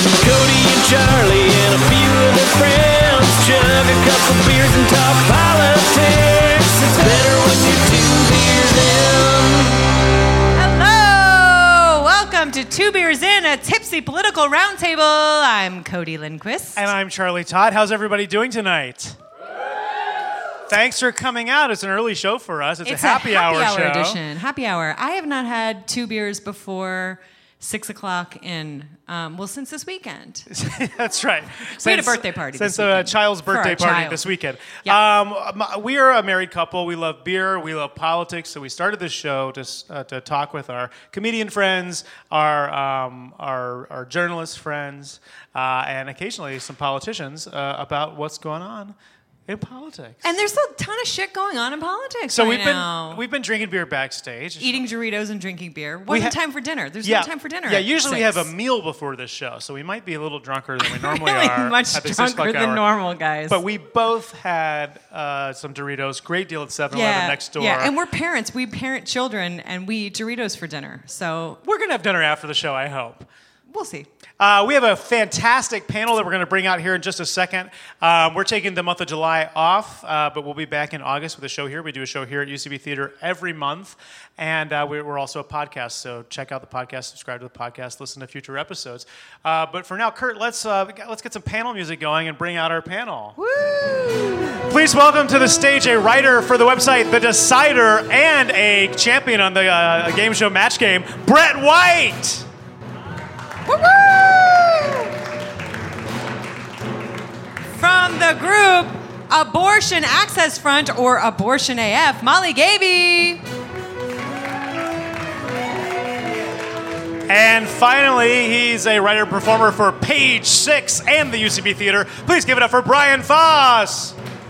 Cody and Charlie and a few of their friends chug a couple beers and talk politics. It's better when you're 2 beers in. Hello! Welcome to 2 Beers In, a tipsy political roundtable. I'm Cody Lindquist. And I'm Charlie Todd. How's everybody doing tonight? Thanks for coming out. It's an early show for us. It's a happy hour show. Edition. Happy hour. I have not had 2 beers before 6 o'clock since this weekend. That's right. We had a birthday party Since this weekend. a child's birthday party child. this weekend. Yep. We are a married couple. We love beer. We love politics. So we started this show to talk with our comedian friends, our journalist friends, and occasionally some politicians about what's going on in politics. And there's a ton of shit going on in politics So now. we've been drinking beer backstage. Eating Doritos and drinking beer. Wasn't time for dinner. There's no time for dinner. Yeah, at usually we 6. have a meal before this show, so we might be a little drunker than we normally really are. much at the 6 drunker o'clock than hour. normal, guys. But we both had some Doritos. Great deal at 7-Eleven next door. Yeah, and we're parents. We parent children, and we eat Doritos for dinner. So we're going to have dinner after the show, I hope. we'll see. We have a fantastic panel that we're going to bring out here in just a second. We're taking the month of July off, but we'll be back in August with a show here. We do a show here at UCB Theater every month, and we're also a podcast, so check out the podcast, subscribe to the podcast, listen to future episodes. But for now, Kurt, let's get some panel music going and bring out our panel. Woo! Please welcome to the stage a writer for the website The Decider and a champion on the game show Match Game, Brett White. From the group Abortion Access Front, or Abortion AF, Molly Gavey. And finally, he's a writer-performer for Page 6 and the UCB Theater. Please give it up for Brian Foss.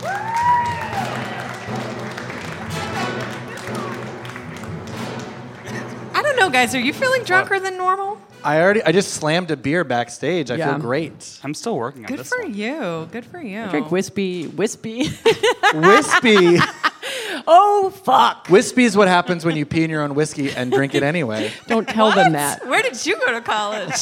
I don't know, guys. Are you feeling drunker than normal? I just slammed a beer backstage. I feel great. I'm still working on Good this for one. you. Good for you. Drink wispy. Wispy. Oh, fuck. Wispy is what happens when you pee in your own whiskey and drink it anyway. Don't tell them that. Where did you go to college?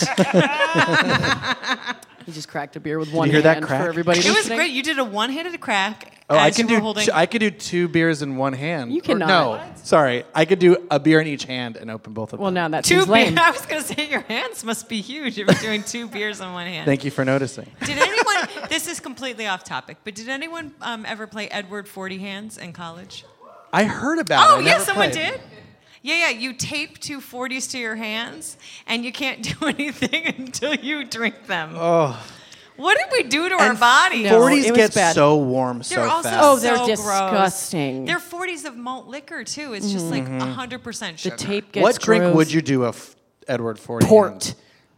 He just cracked a beer with one you hear that hand crack? for everybody It was listening. great. You did a one-handed crack. Oh, I as can you were do. holding. I could do 2 beers in one hand. You cannot. No, sorry. I could do a beer in each hand and open both of them. Well, now that 2 seems lame. beers. I was going to say your hands must be huge if you're doing 2 beers in one hand. Thank you for noticing. Did anyone? This is completely off topic, but did anyone ever play Edward 40 Hands in college? I heard about it. Oh, I yeah, never someone played. did. Yeah. You tape 2 40s to your hands, and you can't do anything until you drink them. Oh. What did we do to our bodies? No, 40s it was get bad. so warm so They're also fast. Oh, so they're gross. disgusting. They're 40s of malt liquor too. It's just like 100% The sugar. tape gets What drink gross. would you do a Edward 40? Port.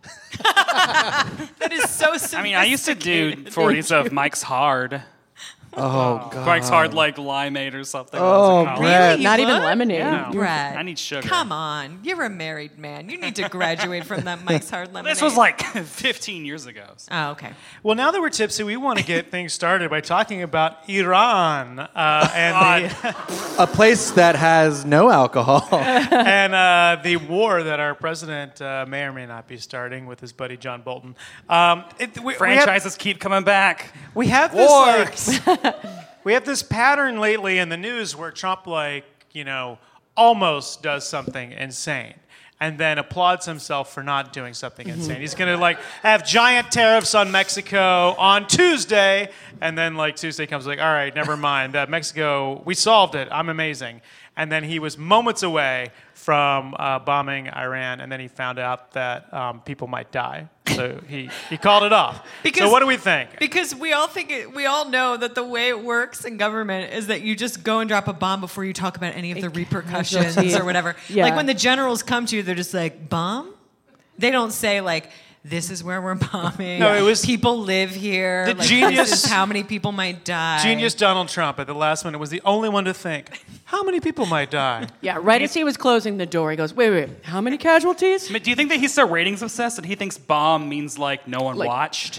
That is so sophisticated. I mean, I used to do 40s of Mike's Hard. Oh, God. Mike's Hard like limeade or something. Oh, That was a Brett. Really? You Not even would? lemonade. No. Brett, I need sugar. Come on, you're a married man. You need to graduate from that Mike's Hard Lemonade. This was like 15 years ago. Oh, okay. Well, now that we're tipsy, we want to get things started by talking about Iran and A place that has no alcohol. the war that our president may or may not be starting with his buddy John Bolton. Franchises keep coming back. We have this we have this pattern lately in the news where Trump almost does something insane and then applauds himself for not doing something insane. He's going to have giant tariffs on Mexico on Tuesday, and then Tuesday comes all right, never mind. Mexico, we solved it. I'm amazing. And then he was moments away from bombing Iran, and then he found out that people might die. So he called it off. So what do we think? Because we all know that the way it works in government is that you just go and drop a bomb before you talk about any of the repercussions or whatever. Yeah. Like when the generals come to you, they're just like, bomb? They don't say this is where we're bombing. No, it was people live here. the This genius- is how many people might die. Genius Donald Trump at the last minute was the only one to think, how many people might die? Yeah, right as he was closing the door, he goes, wait, how many casualties? I mean, do you think that he's so ratings obsessed that he thinks bomb means no one watched?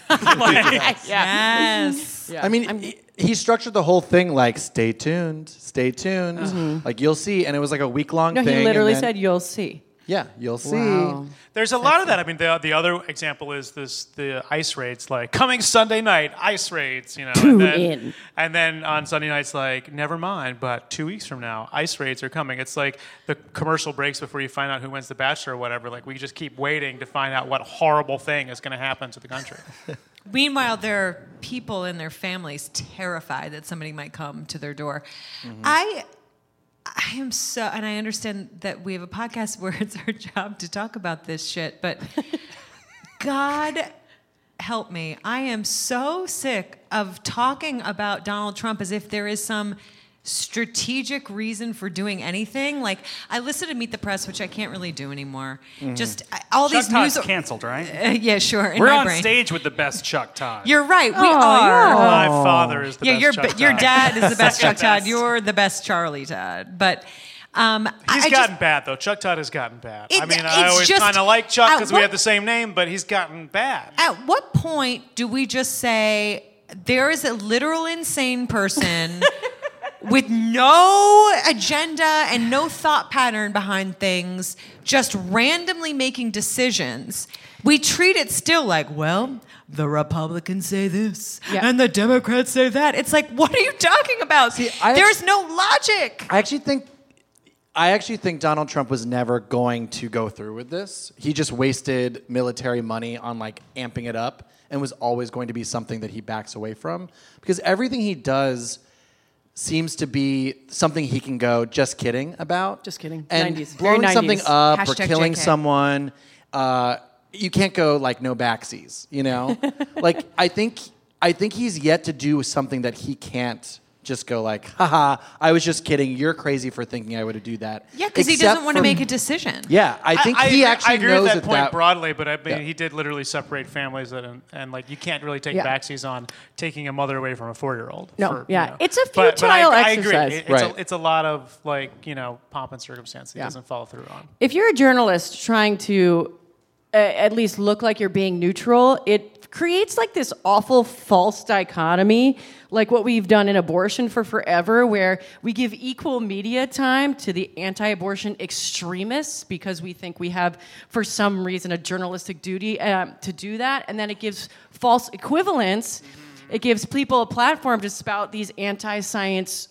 Yes. Yeah. I mean, he structured the whole thing stay tuned, stay tuned. You'll see. And it was a week-long No, thing. he literally and then- said, you'll see. Yeah, you'll see. Wow. There's a lot of that. I mean, the other example is the ice raids, like coming Sunday night, ice raids, you know. Tune and then, in. And then on Sunday nights, like, never mind, but 2 weeks from now, ice raids are coming. It's like the commercial breaks before you find out who wins The Bachelor or whatever. Like, we just keep waiting to find out what horrible thing is going to happen to the country. Meanwhile, there are people and their families terrified that somebody might come to their door. I am so, and I understand that we have a podcast where it's our job to talk about this shit, but God help me. I am so sick of talking about Donald Trump as if there is some strategic reason for doing anything. Like, I listened to Meet the Press, which I can't really do anymore. Just all Chuck these news. Todd's canceled, right? Yeah, sure. In We're my on brain. stage with the best Chuck Todd. You're right. We are. My father is the Yeah, best Chuck your Todd. dad is the best Chuck Todd. Best. You're the best Charlie Todd. But He's gotten bad, though. Chuck Todd has gotten bad. I mean, I it's always just- kind of like Chuck at because we what- have the same name, but he's gotten bad. At what point do we just say there is a literal insane person with no agenda and no thought pattern behind things, just randomly making decisions? We treat it still like, well, the Republicans say this Yeah. and the Democrats say that. It's like, what are you talking about? There's no logic. I actually think Donald Trump was never going to go through with this. He just wasted military money on like amping it up and was always going to be something that he backs away from because everything he does seems to be something he can go just kidding about. Just kidding. And 90s. Very blowing something 90s. up or Hashtag killing JK. someone, you can't go like no backsies, you know? Like I think he's yet to do something that he can't just go like, haha, I was just kidding. You're crazy for thinking I would do that. Yeah, because he Except doesn't want to for- make a decision. Yeah, I think he agree- actually I agree knows with that point that broadly, but I mean, Yeah. he did literally separate families, and like you can't really take Yeah. backsies on taking a mother away from a 4-year-old. No, yeah. You know. It's a But futile I exercise. agree. Right. It's a lot of like pomp and circumstance he Yeah. doesn't follow through on. If you're a journalist trying to at least look like you're being neutral, it creates like this awful false dichotomy, like what we've done in abortion for forever, where we give equal media time to the anti-abortion extremists because we think we have, for some reason, a journalistic duty to do that, and then it gives false equivalence. It gives people a platform to spout these anti-science,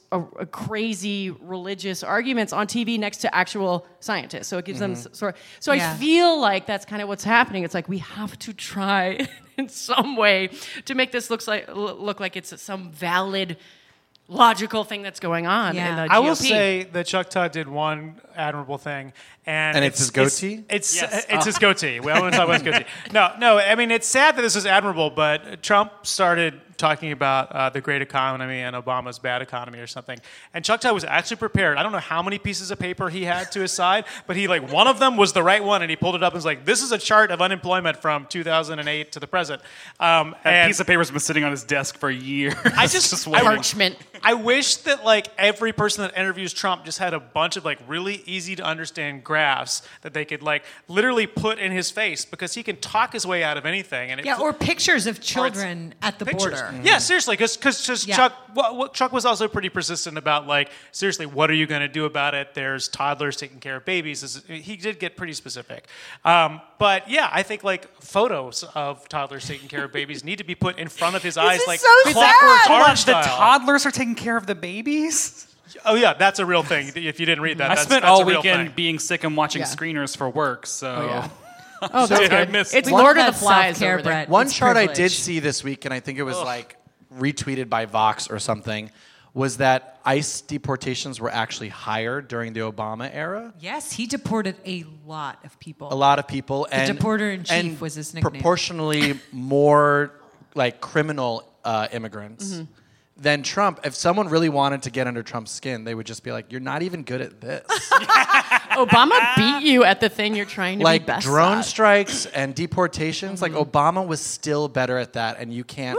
crazy religious arguments on TV next to actual scientists. So it gives them sort of. So Yeah. I feel like that's kind of what's happening. It's like we have to try in some way to make this look like it's some valid, logical thing that's going on Yeah. in the GOP. I will say that Chuck Todd did one admirable thing, and it's his goatee? It's Yes. his goatee. We want to talk about his goatee. No. I mean, it's sad that this is admirable, but Trump started talking about the great economy and Obama's bad economy or something, and Chuck Todd was actually prepared. I don't know how many pieces of paper he had to his side, but he like one of them was the right one, and he pulled it up and was like, "This is a chart of unemployment from 2008 to the present." That And piece of paper's been sitting on his desk for years. I just waiting. Parchment. I wish that like every person that interviews Trump just had a bunch of like really easy to understand graphs that they could like literally put in his face because he can talk his way out of anything. And Yeah, or pictures of children at the pictures. border. Yeah, seriously, because Yeah. Chuck was also pretty persistent about like seriously, what are you going to do about it? There's toddlers taking care of babies. He did get pretty specific. But yeah, I think like photos of toddlers taking care of babies need to be put in front of his eyes is like so Clockwork sad. Hold on, Orange the style. toddlers are taking care of the babies? Oh yeah, that's a real thing. If you didn't read that, I that's, spent that's all a real weekend thing. being sick and watching Yeah. screeners for work, so... yeah. Oh, that's Did I good. miss It's one? Lord of Love the that Flies self-care, over there. Brett. One It's chart I privilege. did see this week, and I think it was like retweeted by Vox or something, was that ICE deportations were actually higher during the Obama era. Yes, he deported a lot of people. A lot of people, and deporter-in-chief and was his nickname. Proportionally more like criminal immigrants than Trump. If someone really wanted to get under Trump's skin, they would just be like, "You're not even good at this." Obama beat you at the thing you're trying to Like be best drone at. strikes and deportations. Like Obama was still better at that, and you can't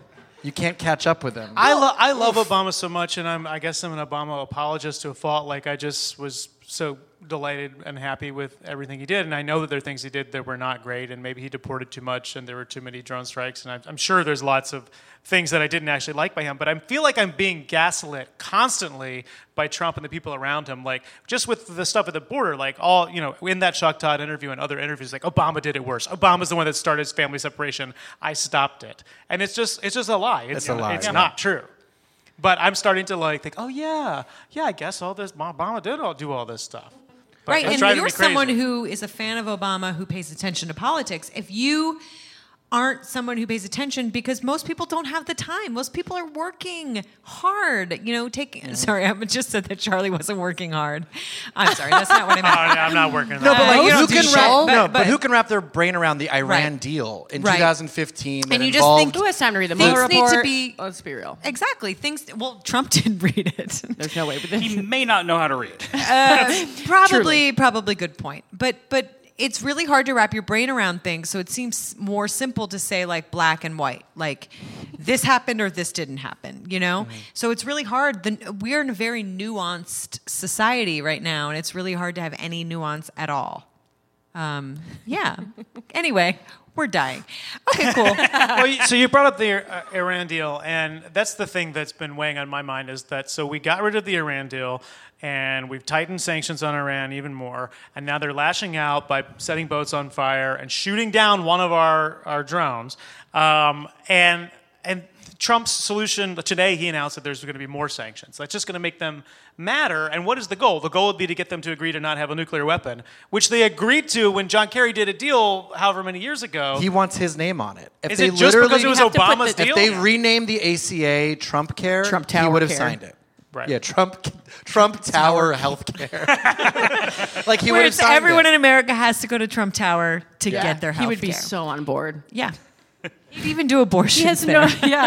catch up with him. I love Obama so much, and I guess I'm an Obama apologist to a fault. Like I just was so delighted and happy with everything he did. And I know that there are things he did that were not great, and maybe he deported too much, and there were too many drone strikes. And I'm sure there's lots of things that I didn't actually like by him. But I feel like I'm being gaslit constantly by Trump and the people around him. Like, just with the stuff at the border, like all, in that Chuck Todd interview and other interviews, like Obama did it worse. Obama's the one that started his family separation. I stopped it. And it's just a lie. It's a lie. It's not true. But I'm starting to think, oh yeah, I guess all this Obama did do all this stuff. But Right, it's and driving you're me crazy. someone who is a fan of Obama, who pays attention to politics. If you aren't someone who pays attention, because most people don't have the time. Most people are working hard. Sorry, I just said that Charlie wasn't working hard. I'm sorry, that's not what I Oh, meant. yeah, I'm not working. No, but you who don't do can shit, wrap? but- Who can wrap their brain around the Iran Right. deal in Right. 2015? That And you just involved think- Who has time to read the Things Mueller need to report? be- Let's be real. Exactly. Trump didn't read it. There's no way. But He may not know how to read. Probably good point. But it's really hard to wrap your brain around things, so it seems more simple to say like black and white, like this happened or this didn't happen, So it's really hard. We're in a very nuanced society right now, and it's really hard to have any nuance at all. Yeah. Anyway, we're dying. Okay, cool. So you brought up the Iran deal, and that's the thing that's been weighing on my mind is that so we got rid of the Iran deal, and we've tightened sanctions on Iran even more, and now they're lashing out by setting boats on fire and shooting down one of our drones. And Trump's solution today, he announced that there's going to be more sanctions. That's just going to make them matter. And what is the goal? The goal would be to get them to agree to not have a nuclear weapon, which they agreed to when John Kerry did a deal however many years ago. He wants his name on it. If Is they it just because it was have to put Obama's the- deal? If they renamed the ACA Trump Care, Trump he Tower would have Care. signed it. Right. Yeah, Trump Tower Health Care. Like he would Where have signed everyone it. in America has to go to Trump Tower to get their health He would be care. so on board. Yeah. He'd even do abortions He has there.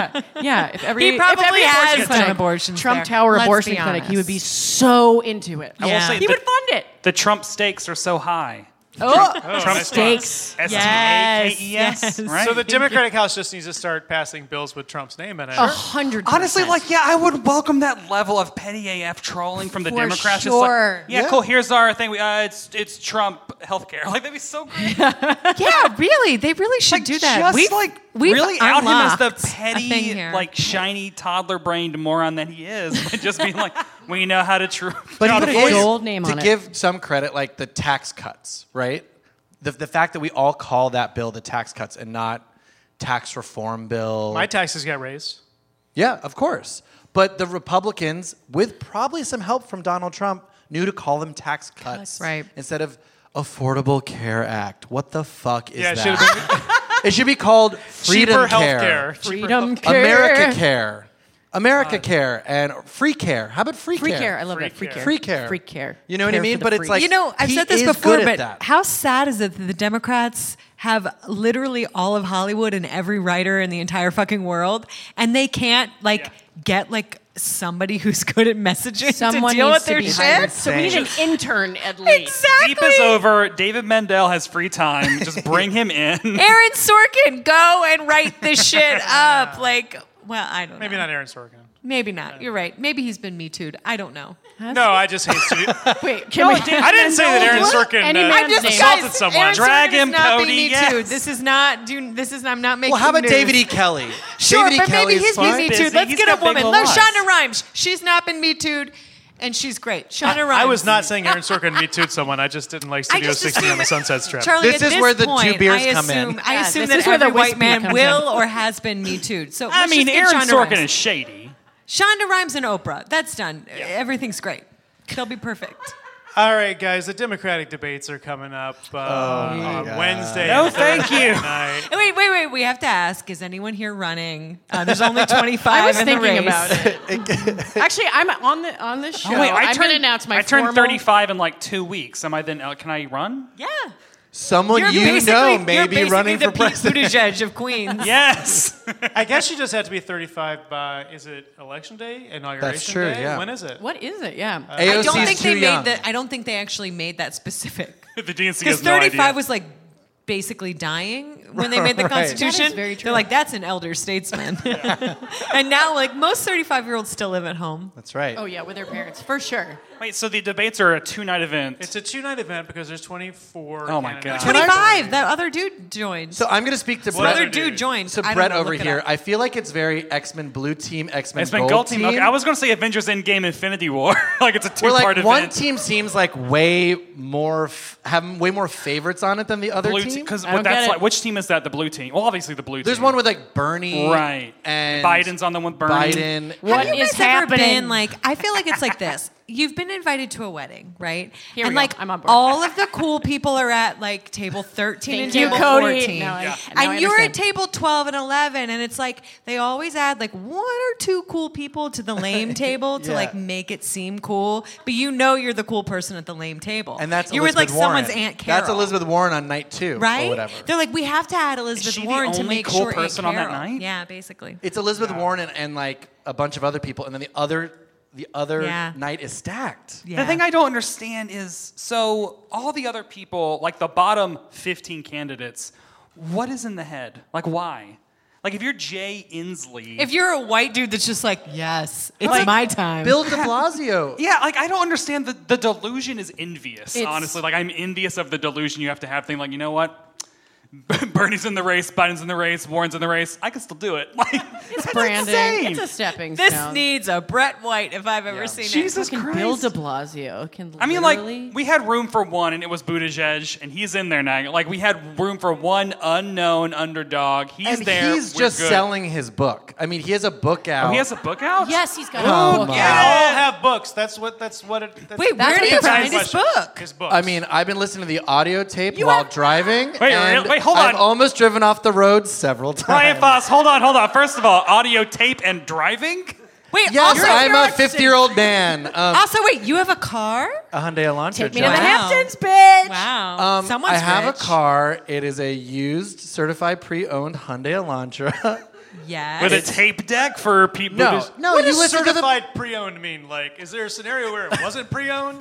yeah. If every, He probably if every has abortion done clinic, abortions Trump there. Tower Let's abortion be clinic, he would be honest. so into it. I will Yeah. say He would fund it. the Trump stakes are so high. Trump stakes. S-T-A-K-E-S, right? So the Democratic House just needs to start passing bills with Trump's name in it. 100%. Honestly, I would welcome that level of petty AF trolling from the For Democrats. sure. Just Yeah. cool. Here's our thing. It's Trump healthcare. That'd be so great. Yeah, really. They really should do that. Just We've really out him as the unlocked a thing petty, here. shiny toddler-brained moron that he is. By just being we know how to But how he to put voice. his gold name to on it. give some credit, like the tax cuts, right? The fact that we all call that bill the tax cuts and not tax reform bill. My taxes got raised. Yeah, of course. But the Republicans, with probably some help from Donald Trump, knew to call them tax cuts Right. instead of Affordable Care Act. What the fuck is Yeah, it that? should have been It should be called Freedom cheaper Care, healthcare. Freedom Care. America Care, America Care, and Free Care. How about Free Free Care? care. I love Free that. Free care. care. Free care. Free care. You know what I Care mean? for the But it's free. like I've he said this is before, good at but that. how sad is it that the Democrats have literally all of Hollywood and every writer in the entire fucking world, and they can't get somebody who's good at messaging Someone to deal needs with their to be shit? hired. So we need an intern at least. Exactly. Deep is over. David Mendel has free time. Just bring him in. Aaron Sorkin, go and write this shit up. I don't know. Maybe not Aaron Sorkin. Maybe not. You're right. Maybe he's been Me Too'd. I don't know. No, I just hate to. Wait, can we? I didn't say that Aaron Sorkin Any uh, man's name. assaulted someone. Aaron Drag Sorkin him, is not Cody, being Me yes. Too'd. This is not. I'm not making. Well, how about news. David E. Kelly? Sure, David E. but Kelly maybe is he's been fine. Me Busy. Too'd. Let's He's get a got big woman. old Let's eyes. Shonda Rhimes. She's not been Me Too'd, and she's great. Shonda Rhimes. I was not saying Aaron Sorkin Me Too'd someone. I just didn't like I Studio just 60 on assume- the Sunset Strip. Charlie, This at is where the point, two beers I come in. assume, I Yeah, assume this that is where the every white whiskey man comes will in. or has been Me Too'd. So I let's mean, just get Aaron Shonda Sorkin Rhimes. is shady. Shonda Rhimes and Oprah. That's done. Everything's great. They'll be perfect. All right, guys, the Democratic debates are coming up on God. Wednesday. No, and thank Thursday you. night. Wait. We have to ask, is anyone here running? There's only 25 I was in the thinking race. about it. Actually, I'm on the show. Oh, wait, I'm going to announce my I turned formal- 35 in 2 weeks. Am I then? Can I run? Yeah. Someone You're you basically- know you're may be basically running the for Pete president. Buttigieg of Queens. Yes. I guess you just have to be 35 by, is it Election Day? Inauguration true, Day? yeah. When is it? What is it? Yeah. I AOC don't is think too they young. made that. I don't think they actually made that specific. the DNC Because has no 35 idea. was basically dying when they made the Right. Constitution. That is very true. They're like, that's an elder statesman. And now, most 35-year-olds still live at home. That's right. Oh yeah, with their parents for sure. Wait, so the debates are a 2-night event. It's a 2-night event because there's 24. Oh my candidates. God. 25. That other dude joined. So I'm going to speak to the What Brett. other other dude dude? joined. So I don't Brett know, over look it here, up. I feel like it's very X-Men Blue Team, X-Men It's been Gold, Gold Team. Okay, I was going to say Avengers Endgame Infinity War. Like it's a Where two-part like one event. team seems like way more have way more favorites on it than the other Blue team. team, because I don't get that's it. like which team is that? The blue team. Well, obviously the blue team. There's one with like Bernie, right, and Biden's on the one with Bernie. Biden. What Have you is guys ever happening? been like? I feel like it's like this. You've been invited to a wedding, right? Here we and go. like I'm on board. all of the cool people are at like table 13 Thank and you, table Cody. 14. Now I- now and I you're at understand. table 12 and 11, and it's like they always add like 1 or 2 cool people to the lame table to Yeah. like make it seem cool, but you know you're the cool person at the lame table. And that's you're with like Elizabeth Warren. someone's Aunt Carol. That's Elizabeth Warren on night 2, or right? whatever. They're like, we have to add Elizabeth she the Warren to only make cool sure Aunt person on that Carol- night? Yeah, basically. It's Elizabeth Warren and like a bunch of other people, and then the other Yeah. night is stacked. Yeah. The thing I don't understand is, so all the other people, like the bottom 15 candidates, what is in the head? Like, why? Like, if you're Jay Inslee, If you're a white dude that's just like, yes, it's Like, my time. Bill de Blasio. yeah, like I don't understand. The delusion is envious. It's- Honestly, like I'm envious of the delusion you have to have. Thing like, you know what? Bernie's in the race, Biden's in the race, Warren's in the race. I can still do it. Like, It's that's branding. insane. It's a stepping This stone. needs a Brett White if I've ever seen Jesus it. Fucking Christ. Bill de Blasio can I mean, literally- like, we had room for one, and it was Buttigieg, and he's in there now. Like, we had room for one unknown underdog. He's And there. he's We're just good. selling his book. I mean, he has a book out. Oh, he has a book out? Yes, he's got Oh, a book my out. They all have books. That's what it. That's Wait, That's where what did you the find his question. book? His books. I mean, I've been listening to the audio tape while driving. Wait, and wait, hold I've on. almost driven off the road several times. Brian Foss, hold on. First of all, audio tape and driving? Wait, Yes, also, I'm a you're- 50-year-old man. Also, wait, you have a car? A Hyundai Elantra. Take me to the John. Wow. Hamptons, bitch. Wow. Someone's I have rich. a car. It is a used, certified, pre-owned Hyundai Elantra. Yes. With a tape deck for people. no, what you does listen to the certified pre-owned mean? Like, is there a scenario where it wasn't pre-owned?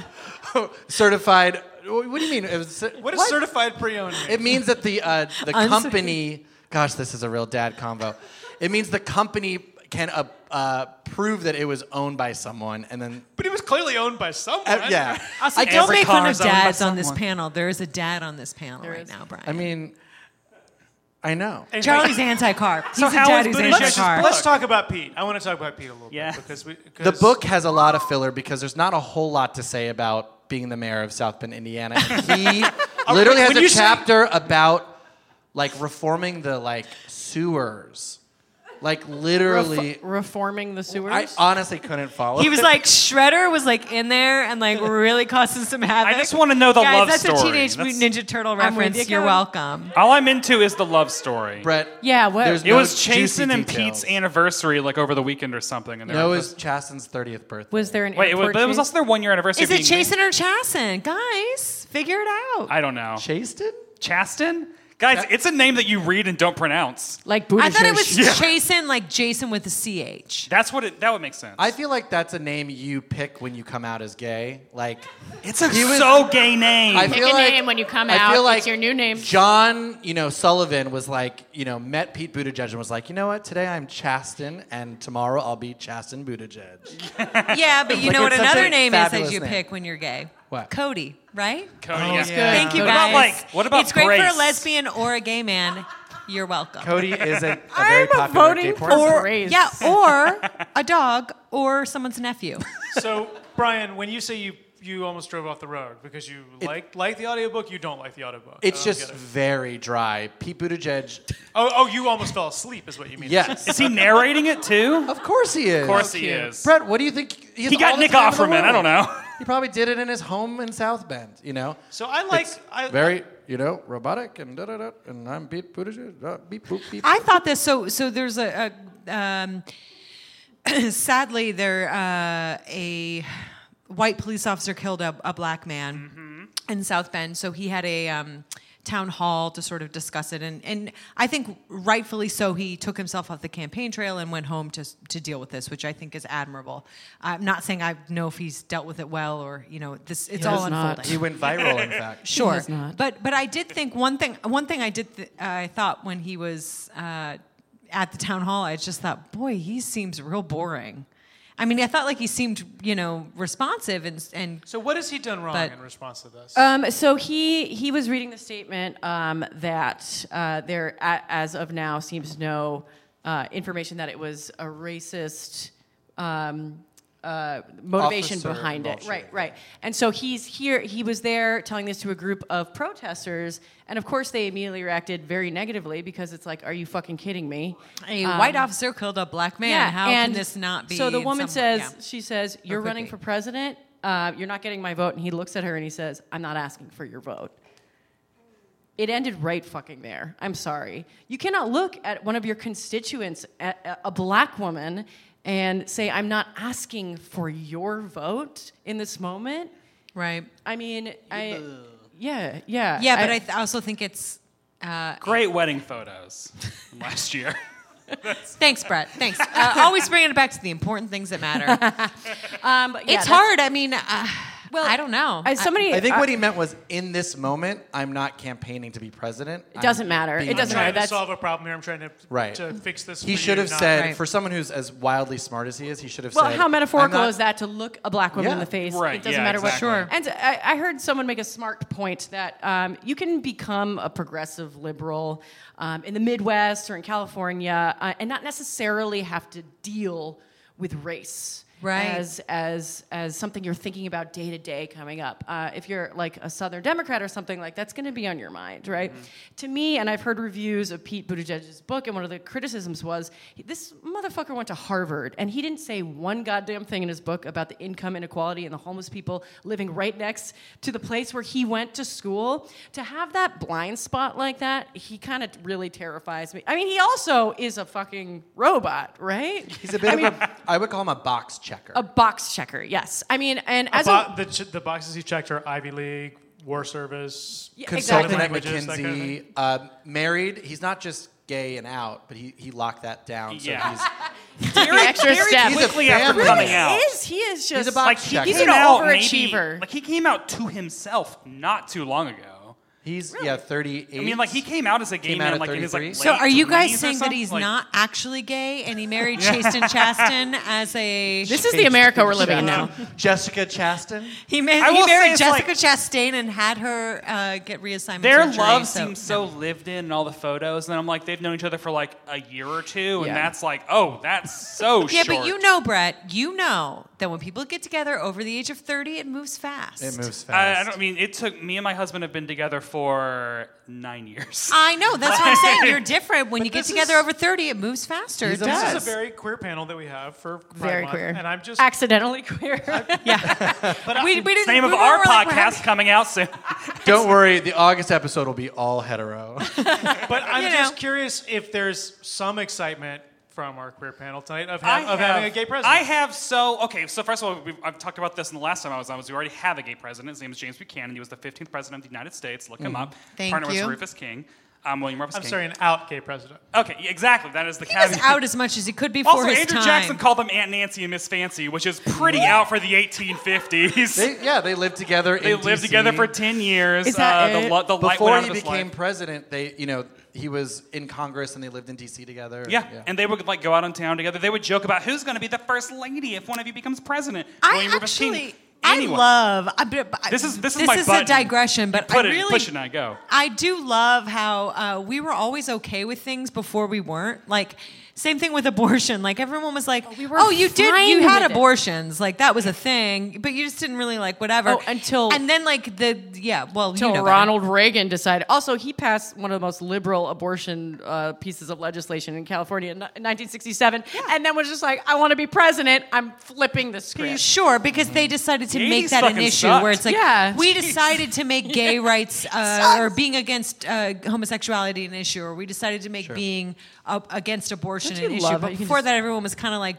certified. What do you mean? It was, What does certified pre-owned mean? It means that the company. Gosh, this is a real dad combo. It means the company can prove that it was owned by someone, and then But it was clearly owned by someone. yeah. Also, I don't guess- make fun car of is owned by dads on this someone. panel. There is a dad on this panel right is. now, Brian. I mean, I know. Anyway, Charlie's anti-car. He's So a how dad is who's Buttigieg- anti-car. let's talk about Pete. I want to talk about Pete a little Yeah. bit because The book has a lot of filler because there's not a whole lot to say about being the mayor of South Bend, Indiana. He literally has when a you say- chapter about like reforming the like sewers. Like literally, Reforming the sewers. I honestly couldn't follow. He was it. like Shredder was like in there and like really causing some havoc. I just wanna know the Guys, love that's story. a Teenage That's- Mutant Ninja Turtle I'm with reference. you, You're Kevin. welcome. All I'm into is the love story. Brett. Yeah, what? There's It no was juicy Chasen and details. Pete's anniversary, like over the weekend or something. And they No, were it was Chasten's 30th birthday. Was there an Wait, airport but it was chase? also their 1 year anniversary. Is of it being Chasen or Chasen? Guys, figure it out. I don't know. Chasten? Chasten? Guys, it's a name that you read and don't pronounce. like Buttigieg. I thought it was Chasen, like Jason with a CH. That would make sense. I feel like that's a name you pick when you come out as gay. Like, it's a He was- so gay name. I Pick feel a like name when you come I out. feel like It's your new name. John, Sullivan was like, met Pete Buttigieg and was like, you know what? Today I'm Chasten, and tomorrow I'll be Chasten Buttigieg. Yeah, but you Like, know what it's such another a name is that fabulous you name. pick when you're gay? What? Cody, right? Cody, Oh, yes. yeah. Thank you, Cody. guys. What about It's great for Grace? a lesbian or a gay man. You're welcome. Cody is a very popular voting gay for porn star. Grace. Yeah, or a dog or someone's nephew. So, Brian, when you say you almost drove off the road because you like the audiobook, you don't like the audiobook. It's I don't just get it. very dry. Pete Buttigieg, Oh, you almost fell asleep, is what you mean. yes. Is he narrating it too? Of course he is. Of course he is. Brett, what do you think? He, has He got all the Nick time in the Offerman. I don't world. know. He probably did it in his home in South Bend, So I like. It's very, robotic and da-da-da, and I'm Pete Buttigieg, beep, boop, beep. I thought this. So there's sadly a white police officer killed a black man in South Bend. So he had a town hall to sort of discuss it, and I think rightfully so. He took himself off the campaign trail and went home to deal with this, which I think is admirable. I'm not saying I know if he's dealt with it well or this. It's all has not. unfolding. He went viral, in fact. Sure, has not. but I did think one thing I thought when he was at the town hall, I just thought, boy, he seems real boring. I mean, I thought like he seemed, responsive and So what has he done wrong But- in response to this? So he was reading the statement that there, as of now, seems no information that it was a racist motivation Officer behind it. bullshit. Right. And so he was there telling this to a group of protesters, and of course they immediately reacted very negatively because it's like, are you fucking kidding me? a white officer killed a black man. How can this not be? So the woman somewhat- she says, you're could running be. for president, you're not getting my vote. And he looks at her and he says, I'm not asking for your vote. It ended right fucking there. I'm sorry. You cannot look at one of your constituents, a black woman, and say, I'm not asking for your vote in this moment. Right. I mean, yeah. Yeah, but I also think it's. Great wedding photos from last year. Thanks, Brett. Thanks. Always bringing it back to the important things that matter. but yeah, It's hard. I mean, I don't know. I think what he meant was, in this moment, I'm not campaigning to be president. It doesn't matter. It I'm doesn't trying matter. to That's solve a problem here. I'm trying to Right. to fix this. He for should you, have not- said, Right. for someone who's as wildly smart as he is, he should have well, said, how metaphorical I'm not- is that to look a black woman in Yeah. the face? Right, It doesn't yeah, matter exactly. what. And I heard someone make a smart point that you can become a progressive liberal in the Midwest or in California and not necessarily have to deal with race. Right. As something you're thinking about day to day coming up. If you're like a Southern Democrat or something, like that's going to be on your mind, right? To me, and I've heard reviews of Pete Buttigieg's book, and one of the criticisms was this motherfucker went to Harvard, and he didn't say one goddamn thing in his book about the income inequality and the homeless people living right next to the place where he went to school. To have that blind spot like that, he kind of really terrifies me. I mean, he also is a fucking robot, right? He's a bit of a, I would call him a box checker. A box checker, yes. I mean, and as the boxes he checked are Ivy League, War Service, Consultant exactly. at Languages, that kind of McKinsey, married. He's not just gay and out, but he locked that down. So Yeah. he's the extra step. He's a Quickly after family coming man. out. He is just He's a box Like checker. He's came an out overachiever. maybe, like he came out to himself not too long ago. He's 38. I mean, like he came out as a gay Came out man, at like in his like 33. late So are you 20s guys or saying that something? he's Like, not actually gay and he married Chasten Chasten as a... This is the America we're living in now. Jessica Chastain. He I married will say it's Jessica like- Chastain and had her get reassignment Their surgery, love so, seems so lived in all the photos, and I'm like, they've known each other for like a year or two, and Yeah. that's like, oh, that's so Yeah, short. but you know, Brett, you know that when people get together over the age of 30, it moves fast. It moves fast. I mean, it took me and my husband have been together for 9 years. I know. That's what I'm saying. You're different. When you get this together is- over 30, it moves faster. It He's a- does. This is a very queer panel that we have for Pride Very Month, queer. and I'm just Accidentally queer. we didn't. It's the name of we our weren't like, we're podcast having- coming out soon. Don't worry, the August episode will be all hetero. But I'm You just know. curious if there's some excitement from our queer panel tonight of I having a gay president. I have okay. So first of all, I've talked about this in the last time I was on. We already have a gay president. His name is James Buchanan. He was the 15th president of the United States. Look him up. Thank Partner you. was Rufus King. William Rufus I'm King. sorry, an out gay president. Okay, yeah, exactly. That is the He was caveat. out as much as he could before Also, his Andrew time. Jackson called them Aunt Nancy and Miss Fancy, which is pretty out for the 1850s. They lived together. They in lived DC. together for 10 years. Is that it? The light went Before out he of his became life. president, he was in Congress and they lived in DC together. Yeah. And they would like go out in town together. They would joke about who's going to be the first lady if one of you becomes president. William Rufus King. Anyway. This is my a button. digression, but Put I it, really push it, and I go. I do love how we were always okay with things before we weren't. Like, same thing with abortion. Like, everyone was like, we were you fine you had with it." abortions. Like, that was a thing, but you just didn't really like whatever. Oh, until- And then, like, Until you know better. Ronald Reagan decided. Also, he passed one of the most liberal abortion pieces of legislation in California in 1967, and then was just like, "I want to be president. I'm flipping the script." Sure, because they decided to The make 80s that an fucking issue sucked. where it's like, Yeah. we decided to make gay rights or being against homosexuality an issue, or we decided to make being against abortion Don't an you issue. love But it? You can before just- that, everyone was kind of like,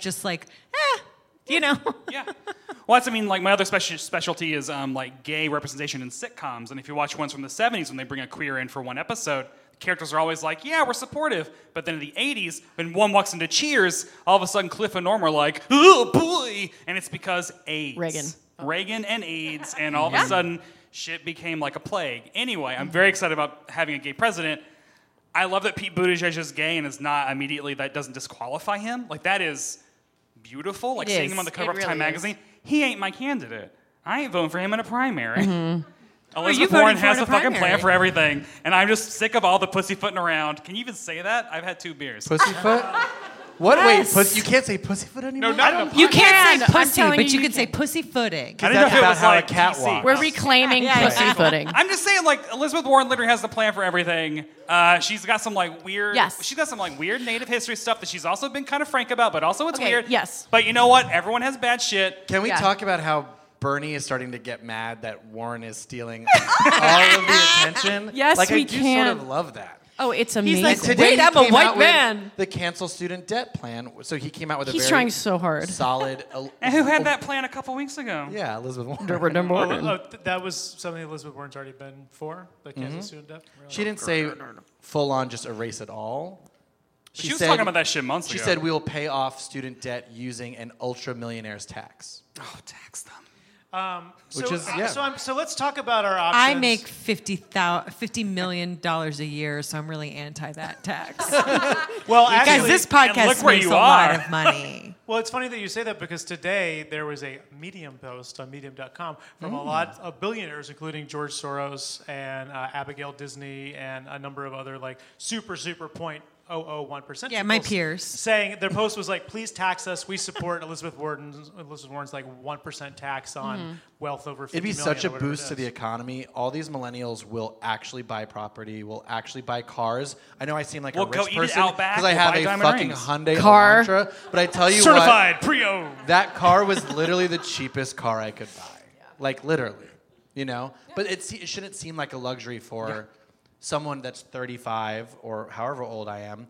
you know. Yeah. Well, that's, like my other specialty is like gay representation in sitcoms. And if you watch ones from the 70s when they bring a queer in for one episode, the characters are always like, yeah, we're supportive. But then in the 80s, when one walks into Cheers, all of a sudden Cliff and Norm are like, oh boy. And it's because AIDS. Reagan and AIDS. And all of a sudden, shit became like a plague. Anyway, I'm very excited about having a gay president. I love that Pete Buttigieg is gay and is not immediately, that doesn't disqualify him. Like, that is beautiful. Like It seeing is. him on the cover It of Time really is. magazine. He ain't my candidate. I ain't voting for him in a primary. Mm-hmm. you Elizabeth voted Warren for has in a a fucking primary. plan for everything, and I'm just sick of all the pussyfooting around. Can you even say that? I've had 2 beers. Pussyfoot? What? Yes. Wait, you can't say pussyfoot anymore? No, not in a You can't say I'm pussy, telling but you, you you can say pussyfooting. I didn't know That's if it about was how a like cat PC. walks. We're reclaiming pussyfooting. I'm just saying, like Elizabeth Warren literally has the plan for everything. She's got some like weird. Yes. She's got some like weird Native history stuff that she's also been kind of frank about, but also it's Okay, weird. yes. But you know what? Everyone has bad shit. Can we Yeah. talk about how Bernie is starting to get mad that Warren is stealing all of the attention? Yes, like, we I do can. sort of love that. Oh, it's He's amazing. like, Today wait, he I'm a came white out with man. The cancel student debt plan. So he came out with a He's very trying so hard. solid. And who had that plan a couple weeks ago? Yeah, Elizabeth Warren. That was something Elizabeth Warren's already been for, the cancel student debt. Really? She didn't say full on just erase it all. She was talking about that shit months She ago. said we will pay off student debt using an ultra millionaire's tax. "Oh, tax them." Which is, yeah. So let's talk about our options. I make $50 million a year, so I'm really anti that tax. well, Guys, actually, this and podcast look where makes you a lot are. of money. Well, it's funny that you say that because today there was a Medium post on Medium.com from a lot of billionaires, including George Soros and Abigail Disney and a number of other like super 0.001%. Yeah, my people peers. saying their post was like, "Please tax us. We support Elizabeth Warren's like 1% tax on wealth over 50 It'd be million such a or whatever boost it to the is." economy. All these millennials will actually buy property, will actually buy cars. I know I seem like We'll a go rich eat it person out back, because I we'll have buy a diamond fucking rings. Hyundai Car. Elantra. But I tell you Certified pre-owned. what, that car was literally the cheapest car I could buy. Like literally, you know. But it shouldn't seem like a luxury for someone that's 35 or however old I am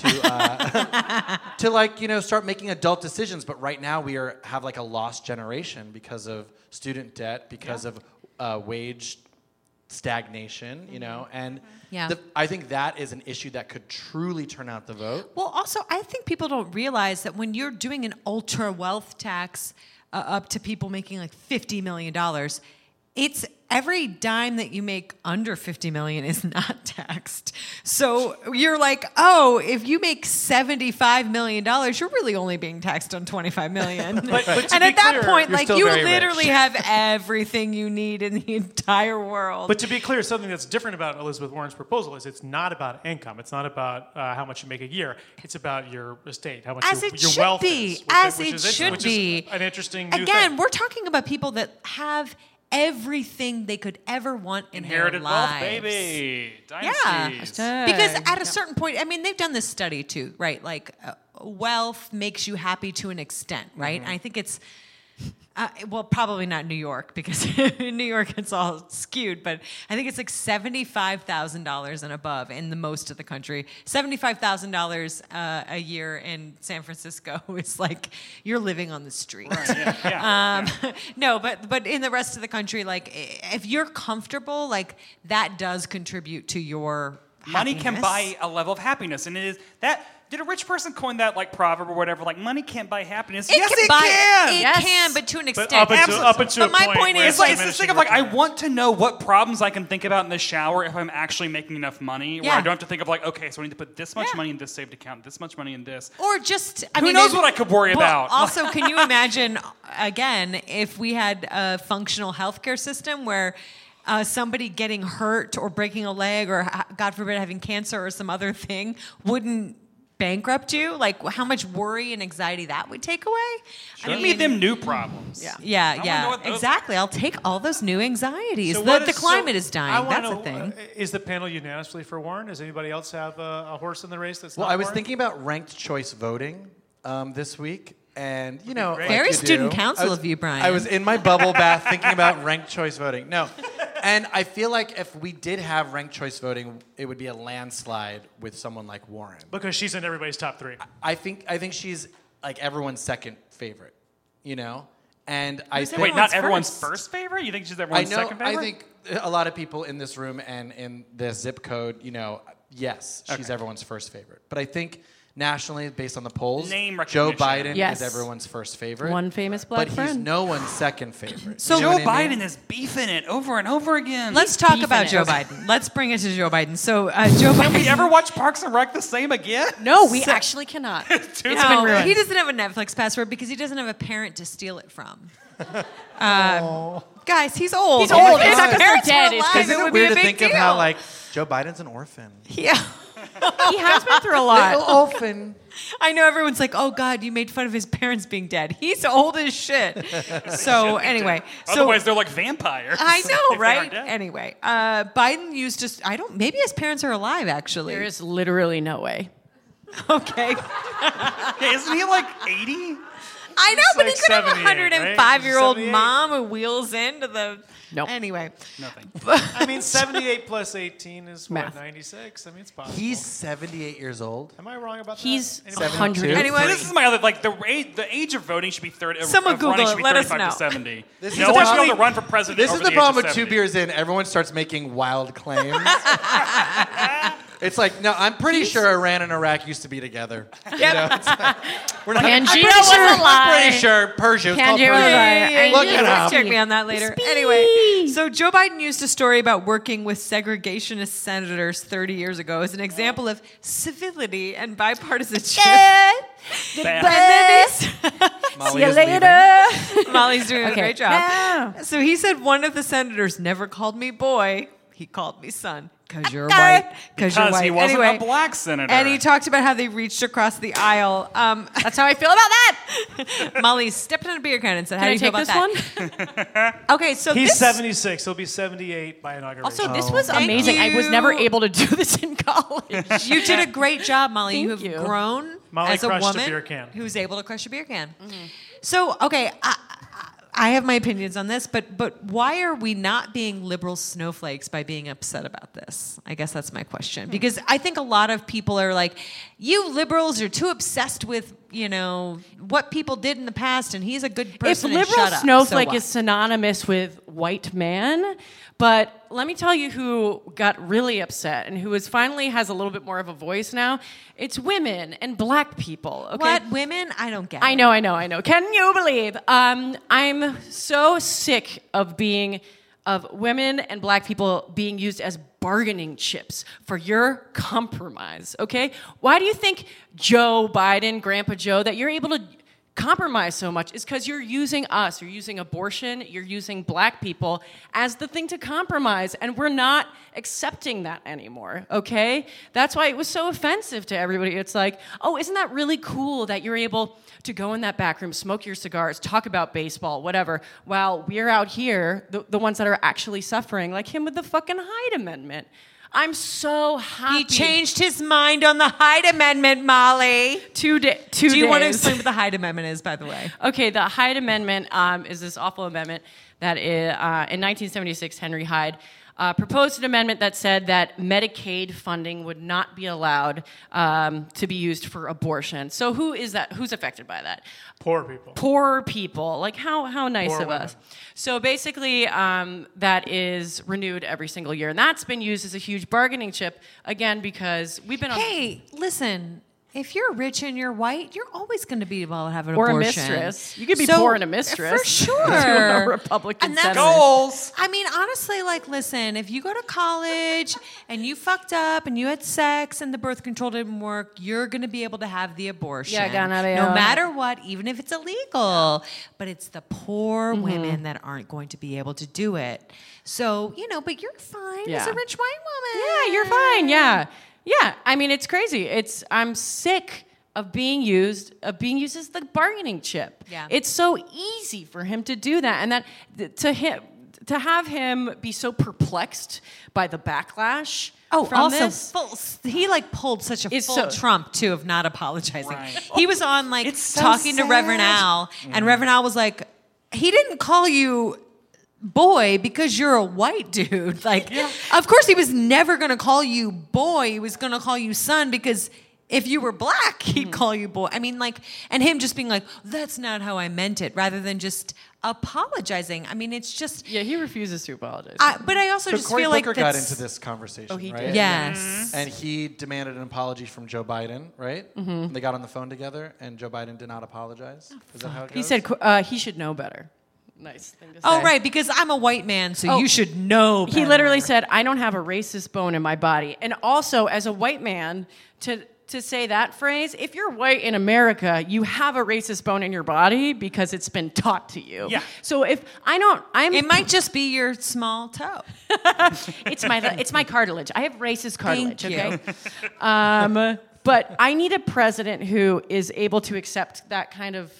to like, you know, start making adult decisions. But right now we have like a lost generation because of student debt, because of wage stagnation, you know, and Yeah. I think that is an issue that could truly turn out the vote. Well, also, I think people don't realize that when you're doing an ultra wealth tax up to people making like $50 million, it's every dime that you make under 50 million is not taxed. So you're like, oh, if you make $75 million, you're really only being taxed on 25 million. But to And be at that clear, point, you're like still you very literally rich. have everything you need in the entire world. But to be clear, something that's different about Elizabeth Warren's proposal is it's not about income. It's not about how much you make a year. It's about your estate, how much As your, it your should wealth be. is. As which it is, should which be. Is an interesting new Again, thing. we're talking about people that have everything they could ever want in Inherited their wealth, lives. baby. Yeah, Dynasties. because at a certain point, I mean, they've done this study too, right? Like, wealth makes you happy to an extent, right? And I think it's, well, probably not New York because in New York it's all skewed, but I think it's like $75,000 and above in the most of the country. $75,000 a year in San Francisco is like you're living on the street. No, but in the rest of the country, like if you're comfortable, like that does contribute to your Money can happiness. buy a level of happiness, and it is that. Did a rich person coin that like proverb or whatever? Like money can't buy happiness. Yes, it buy, can. It Yes. can, but to an extent. up until But a my point point where is, It's like it's diminishing this thing of like I returns. want to know what problems I can think about in the shower if I'm actually making enough money, where Yeah. I don't have to think of like, okay, so I need to put this much Yeah. money in this saved account, this much money in this. Or just, I Who mean, knows what I could worry about? Also, can you imagine, again, if we had a functional healthcare system where somebody getting hurt or breaking a leg or, God forbid, having cancer or some other thing wouldn't bankrupt you? Like, how much worry and anxiety that would take away? Give me them new problems. Yeah, wanna yeah, know what those exactly. I'll take all those new anxieties. So the what the is- climate so is I dying. wanna That's the know, thing. Is the panel unanimously for Warren? Does anybody else have a horse in the race that's Well, not I was Warren? thinking about ranked choice voting this week. And, you know, like Very you student do, council I was- of you, Brian. I was in my bubble bath thinking about ranked choice voting. No. And I feel like if we did have ranked choice voting, it would be a landslide with someone like Warren. Because she's in everybody's top three. I think she's like everyone's second favorite, you know? And I think Wait, not Everyone's everyone's first. first favorite? You think she's I everyone's know. second favorite? I think a lot of people in this room and in this zip code, you know, yes, she's everyone's first favorite. But I think nationally, based on the polls, Name Joe recognition. Biden Yes. is everyone's first favorite. One famous black but friend. he's no one's second favorite. So- You know Joe what I mean? Biden is beefing it over and over again. Let's talk beefing about it. Joe Biden. Let's bring it to Joe Biden. So Joe Can we Biden. ever watch Parks and Rec the same again? No, we actually cannot. It's been No, ruined. he doesn't have a Netflix password because he doesn't have a parent to steal it from. Guys, he's old. He's old. If It's not his 'cause they're parents were dead, it's alive, 'cause Isn't it it would be weird a to big think of how deal. like Joe Biden's an orphan? Yeah. He has been through a lot. Little orphan. I know everyone's like, oh God, you made fun of his parents being dead. He's old as shit. So anyway, Otherwise, they're like vampires. I if know, they right? aren't dead. Anyway, Biden used to. Maybe his parents are alive actually. There is literally no way. Okay. Yeah, isn't he like 80? I know, but like he could have a 78, right? 105-year-old 78? mom who wheels into the. Nope. Anyway, Nothing. I mean, 78 plus 18 is what, Math. 96? I mean, it's possible. He's 78 years old. Am I wrong about that? He's Anybody? 100. Anyway, This is my other like the age of voting should be 30. Someone of running Google should it. be Let us 35 know. to 70. This No is one the should be able to problem- run for president. This over is the age problem of with 2 70. beers in. Everyone starts making wild claims. It's like, no, I'm pretty sure Iran and Iraq used to be together. Yep. You know, it's like, we're not. Pangea I'm was pretty a lie. I'm pretty sure Persia. It was called Pangea was a Persia. lie. Look you it can up. check me on that later. Speed. Anyway, so Joe Biden used a story about working with segregationist senators 30 years ago as an example of civility and bipartisanship. Bad. And then he's- Molly See you is leaving. later. Molly's doing a Okay. great job. No. So he said one of the senators never called me boy. He called me son. Because you're white. Because you're Because white. he wasn't anyway, a black senator. and he talked about how they reached across the aisle. That's how I feel about that. Molly stepped in a beer can and said, "How Can do I you feel take about this that?" one? Okay, so He's this, 76. He'll be 78 by inauguration. Also, this was Thank amazing. I was you. never able to do this in college. You did a great job, Molly. Thank you have you. grown Molly as a crushed a woman beer can. who's able to crush a beer can. So, okay, I have my opinions on this, but why are we not being liberal snowflakes by being upset about this? I guess that's my question. Because I think a lot of people are like, you liberals are too obsessed with, what people did in the past, and he's a good If person. and liberal shut up. snowflake So what? is synonymous with white man, but let me tell you who got really upset and who finally has a little bit more of a voice now. It's women and black people. Okay? What women? I don't get. I it. know. Can you believe? I'm so sick of women and black people being used as bargaining chips for your compromise, okay? Why do you think Joe Biden, Grandpa Joe, that you're able to compromise so much is because you're using us, you're using abortion, you're using black people as the thing to compromise, and we're not accepting that anymore, okay? That's why it was so offensive to everybody. It's like, oh, isn't that really cool that you're able to go in that back room, smoke your cigars, talk about baseball, whatever, while we're out here, the ones that are actually suffering, like him with the fucking Hyde Amendment. I'm so happy. He changed his mind on the Hyde Amendment, Molly. 2 days. Do you want to explain what the Hyde Amendment is, by the way? Okay, the Hyde Amendment is this awful amendment that in 1976, Henry Hyde proposed an amendment that said that Medicaid funding would not be allowed to be used for abortion. So who is that? Who's affected by that? Poor people. Poor people. Like how nice Poor of women. us. So basically, that is renewed every single year, and that's been used as a huge bargaining chip again because we've been on. Hey, listen. If you're rich and you're white, you're always going to be able to have an Or a abortion. mistress. You could be poor and a mistress. For sure. To a Republican And that's- senator. Goals. I mean, honestly, listen, if you go to college and you fucked up and you had sex and the birth control didn't work, you're going to be able to have the abortion. Yeah, gonorrhea. no matter what, even if it's illegal. But it's the poor Mm-hmm. women that aren't going to be able to do it. So, but you're fine as Yeah. a rich white woman. Yeah, you're fine. Yeah. Yeah. I mean, it's crazy. I'm sick of being used as the bargaining chip. Yeah. It's so easy for him to do that. And to have him be so perplexed by the backlash from also this. he pulled such a It's full so- Trump too of not apologizing. Right. He was on It's so talking to sad. Reverend Al, and Reverend Al was like, he didn't call you boy because you're a white dude. Of course he was never going to call you boy. He was going to call you son because if you were black, he'd call you boy. I mean, like, and him just being like, that's not how I meant it, rather than just apologizing. I mean, it's just. Yeah, he refuses to apologize. But I also So just Cory feel like Booker got that's. into this conversation, Oh, he right? did? Yes. And he demanded an apology from Joe Biden, right? Mm-hmm. They got on the phone together, and Joe Biden did not apologize. Is that how it goes? He said he should know better. Nice thing to say. Oh, right, because I'm a white man, so you should know. He better. literally said, I don't have a racist bone in my body. And also, as a white man, to say that phrase, if you're white in America, you have a racist bone in your body because it's been taught to you. Yeah. So if It might just be your small toe. it's my cartilage. I have racist cartilage. Thank you. Okay. But I need a president who is able to accept that kind of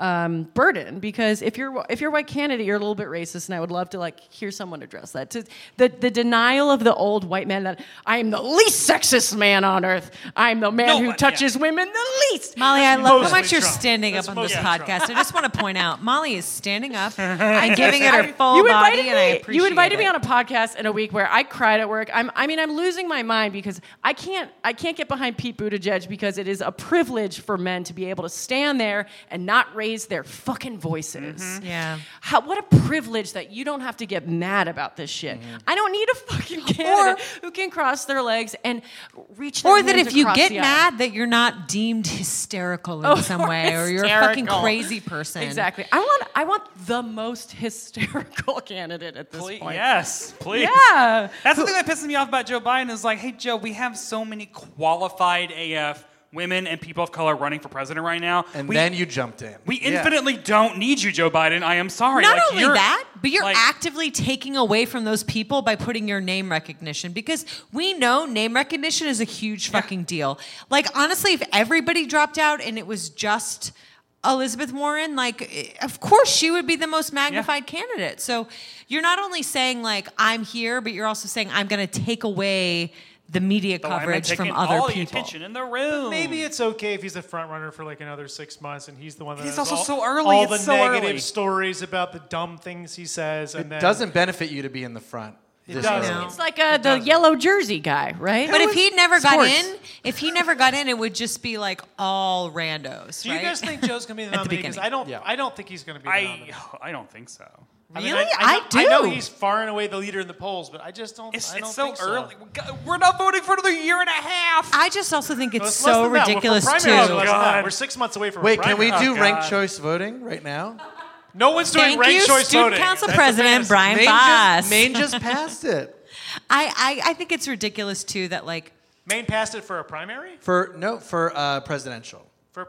burden, because if you're a white candidate, you're a little bit racist, and I would love to hear someone address that. The denial of the old white man that I am the least sexist man on earth. I'm the man who touches women the least. Molly, I love how mostly much you're Trump. standing That's up on this mostly Trump. podcast. I just want to point out, Molly is standing up and giving it her full You body, invited and I me. appreciate You invited me it. on a podcast in a week where I cried at work. I'm losing my mind because I can't get behind Pete Buttigieg, because it is a privilege for men to be able to stand there and not raise their fucking voices. Mm-hmm. Yeah. What a privilege that you don't have to get mad about this shit. I don't need a fucking candidate who can cross their legs and reach their Or that hands if you across get the aisle. mad, that you're not deemed hysterical in some way, or you're a fucking hysterical. crazy person. Exactly. I want the most hysterical candidate at this point. Yes, please. Yeah. That's the thing that pisses me off about Joe Biden is like, hey, Joe, we have so many qualified AF women and people of color running for president right now. And we, then you jumped in. we Yeah. infinitely don't need you, Joe Biden. I am sorry. Not Like, only you're- that, but you're like- actively taking away from those people by putting your name recognition, because we know name recognition is a huge fucking deal. Like, honestly, if everybody dropped out and it was just Elizabeth Warren, like, of course she would be the most magnified candidate. So you're not only saying, like, I'm here, but you're also saying I'm going to take away the media Oh, I'm coverage from taking other all the people. attention in the room. Maybe it's okay if he's the front runner for like another 6 months, and he's the one that He's has also all, so early, all it's the so negative early. stories about the dumb things he says, and It then doesn't benefit you to be in the front. It this doesn't. early. It's like the yellow jersey guy, right? But if he never got Sports. in, it would just be like all randos. Do you right? guys think Joe's going to be the At the nominee? Because beginning. I don't think he's going to be the nominee. I don't think so. I mean, Really? I I know do. he's far and away the leader in the polls, but I just don't. It's, I don't it's so think early. We're not voting for another year and a half. I just also think it's It's less so than that. ridiculous We're, for too. primaries, less than that. God. We're 6 months away from. Wait, a can we primary. do God. ranked choice voting right now? No one's doing Thank ranked you, choice Student voting. Council That's the President fantasy. Brian Maine Foss. Maine just passed it. I think it's ridiculous too that, like, Maine passed it for a primary For presidential.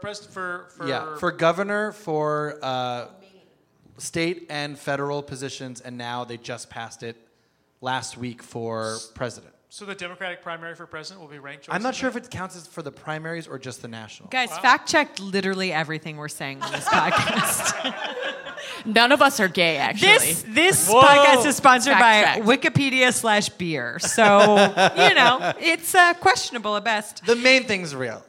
for Governor, for state and federal positions, and now they just passed it last week for president. So the Democratic primary for president will be ranked choice. I'm not sure if it counts as for the primaries or just the national. guys, fact checked literally everything we're saying on this podcast. None of us are gay, actually. This Whoa. podcast is sponsored Fact by check. Wikipedia/beer, so it's questionable at best. The main thing's real.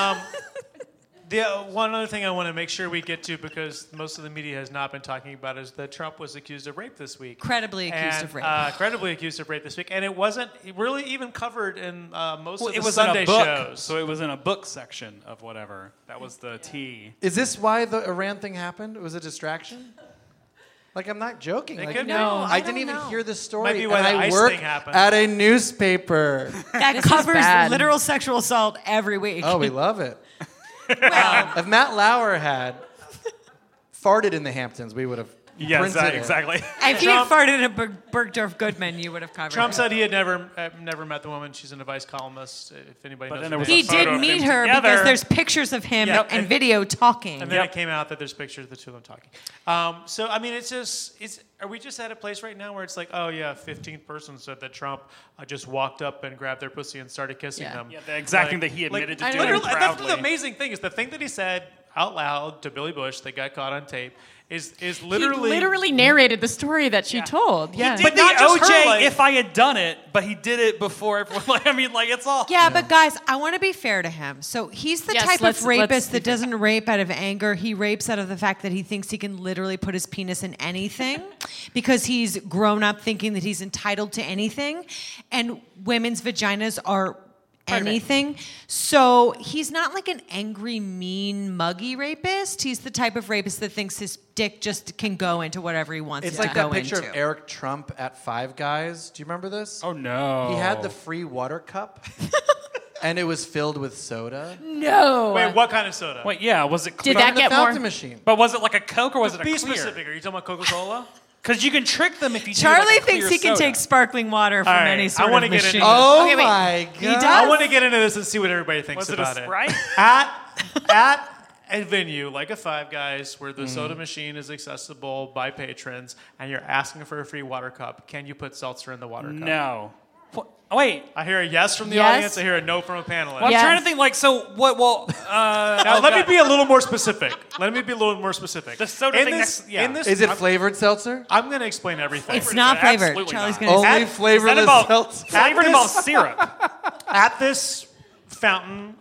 The one other thing I want to make sure we get to, because most of the media has not been talking about, is that Trump was accused of rape this week. Credibly accused of rape. Credibly accused of rape this week, and it wasn't really even covered in most of the it was Sunday in a book, shows. so it was in a book section of whatever. That was the T. Is this why the Iran thing happened? It was a distraction? Like, I'm not joking. It Like, could be. No, I I didn't don't even know. hear the story. Might be why and the I ICE work thing happened. at a newspaper. That This is covers bad. literal sexual assault every week. Oh, we love it. well, If Matt Lauer had farted in the Hamptons, we would have Yes, printed it. exactly. if you had farted in a Bergdorf Goodman, you would have covered Trump it. said he had never met the woman. She's an advice columnist. If anybody But knows. then there who was it He is. photo did of meet them her together. because there's pictures of him Yep. and video talking. And then it came out that there's pictures of the two of them talking. So I mean, are we just at a place right now where it's like, oh yeah, 15 persons said that Trump just walked up and grabbed their pussy and started kissing Yeah. them. Yeah, the exact thing that he admitted to doing literally, that's proudly. the amazing thing is the thing that he said out loud to Billy Bush that got caught on tape is literally. He literally narrated the story that she told. Yeah. did But not the just her, OJ, like- if I had done it, but he did it before everyone. Like, I mean, like, it's all. Yeah, but guys, I want to be fair to him. So he's the Yes, type let's of rapist be that doesn't rape out of anger. He rapes out of the fact that he thinks he can literally put his penis in anything because he's grown up thinking that he's entitled to anything. And women's vaginas are anything. So he's not like an angry, mean, muggy rapist. He's the type of rapist that thinks his dick just can go into whatever he wants It's it like to that go picture into. of Eric Trump at Five Guys. Do you remember this? Oh no. He had the free water cup, and it was filled with soda. No. Wait, what kind of soda? Wait, yeah, was it Did clear? that From the get fountain more? machine. But was it like a Coke or was it a Be clear? specific. Are you talking about Coca-Cola? Because you can trick them if you do Charlie like a thinks clear he can soda. take sparkling water from All right, any I sort wanna of get machine. into Oh Okay, wait. my He god! does? I want to get into this and see what everybody thinks Was it a about it. Sprite? At a venue like a Five Guys where the Mm. soda machine is accessible by patrons and you're asking for a free water cup, can you put seltzer in the water cup? No. Oh, wait. I hear a yes from the Yes. audience. I hear a no from a panelist. Well, Yes. I'm trying to think. Like, so what? Well, Now, let me be a little more specific. The soda in thing this, next- yeah. in this, Is it flavored seltzer? I'm going to explain everything. It's not flavored. Absolutely Charlie's not. going to Only At- flavorless involve- seltzer. Flavor this- involves syrup. At this fountain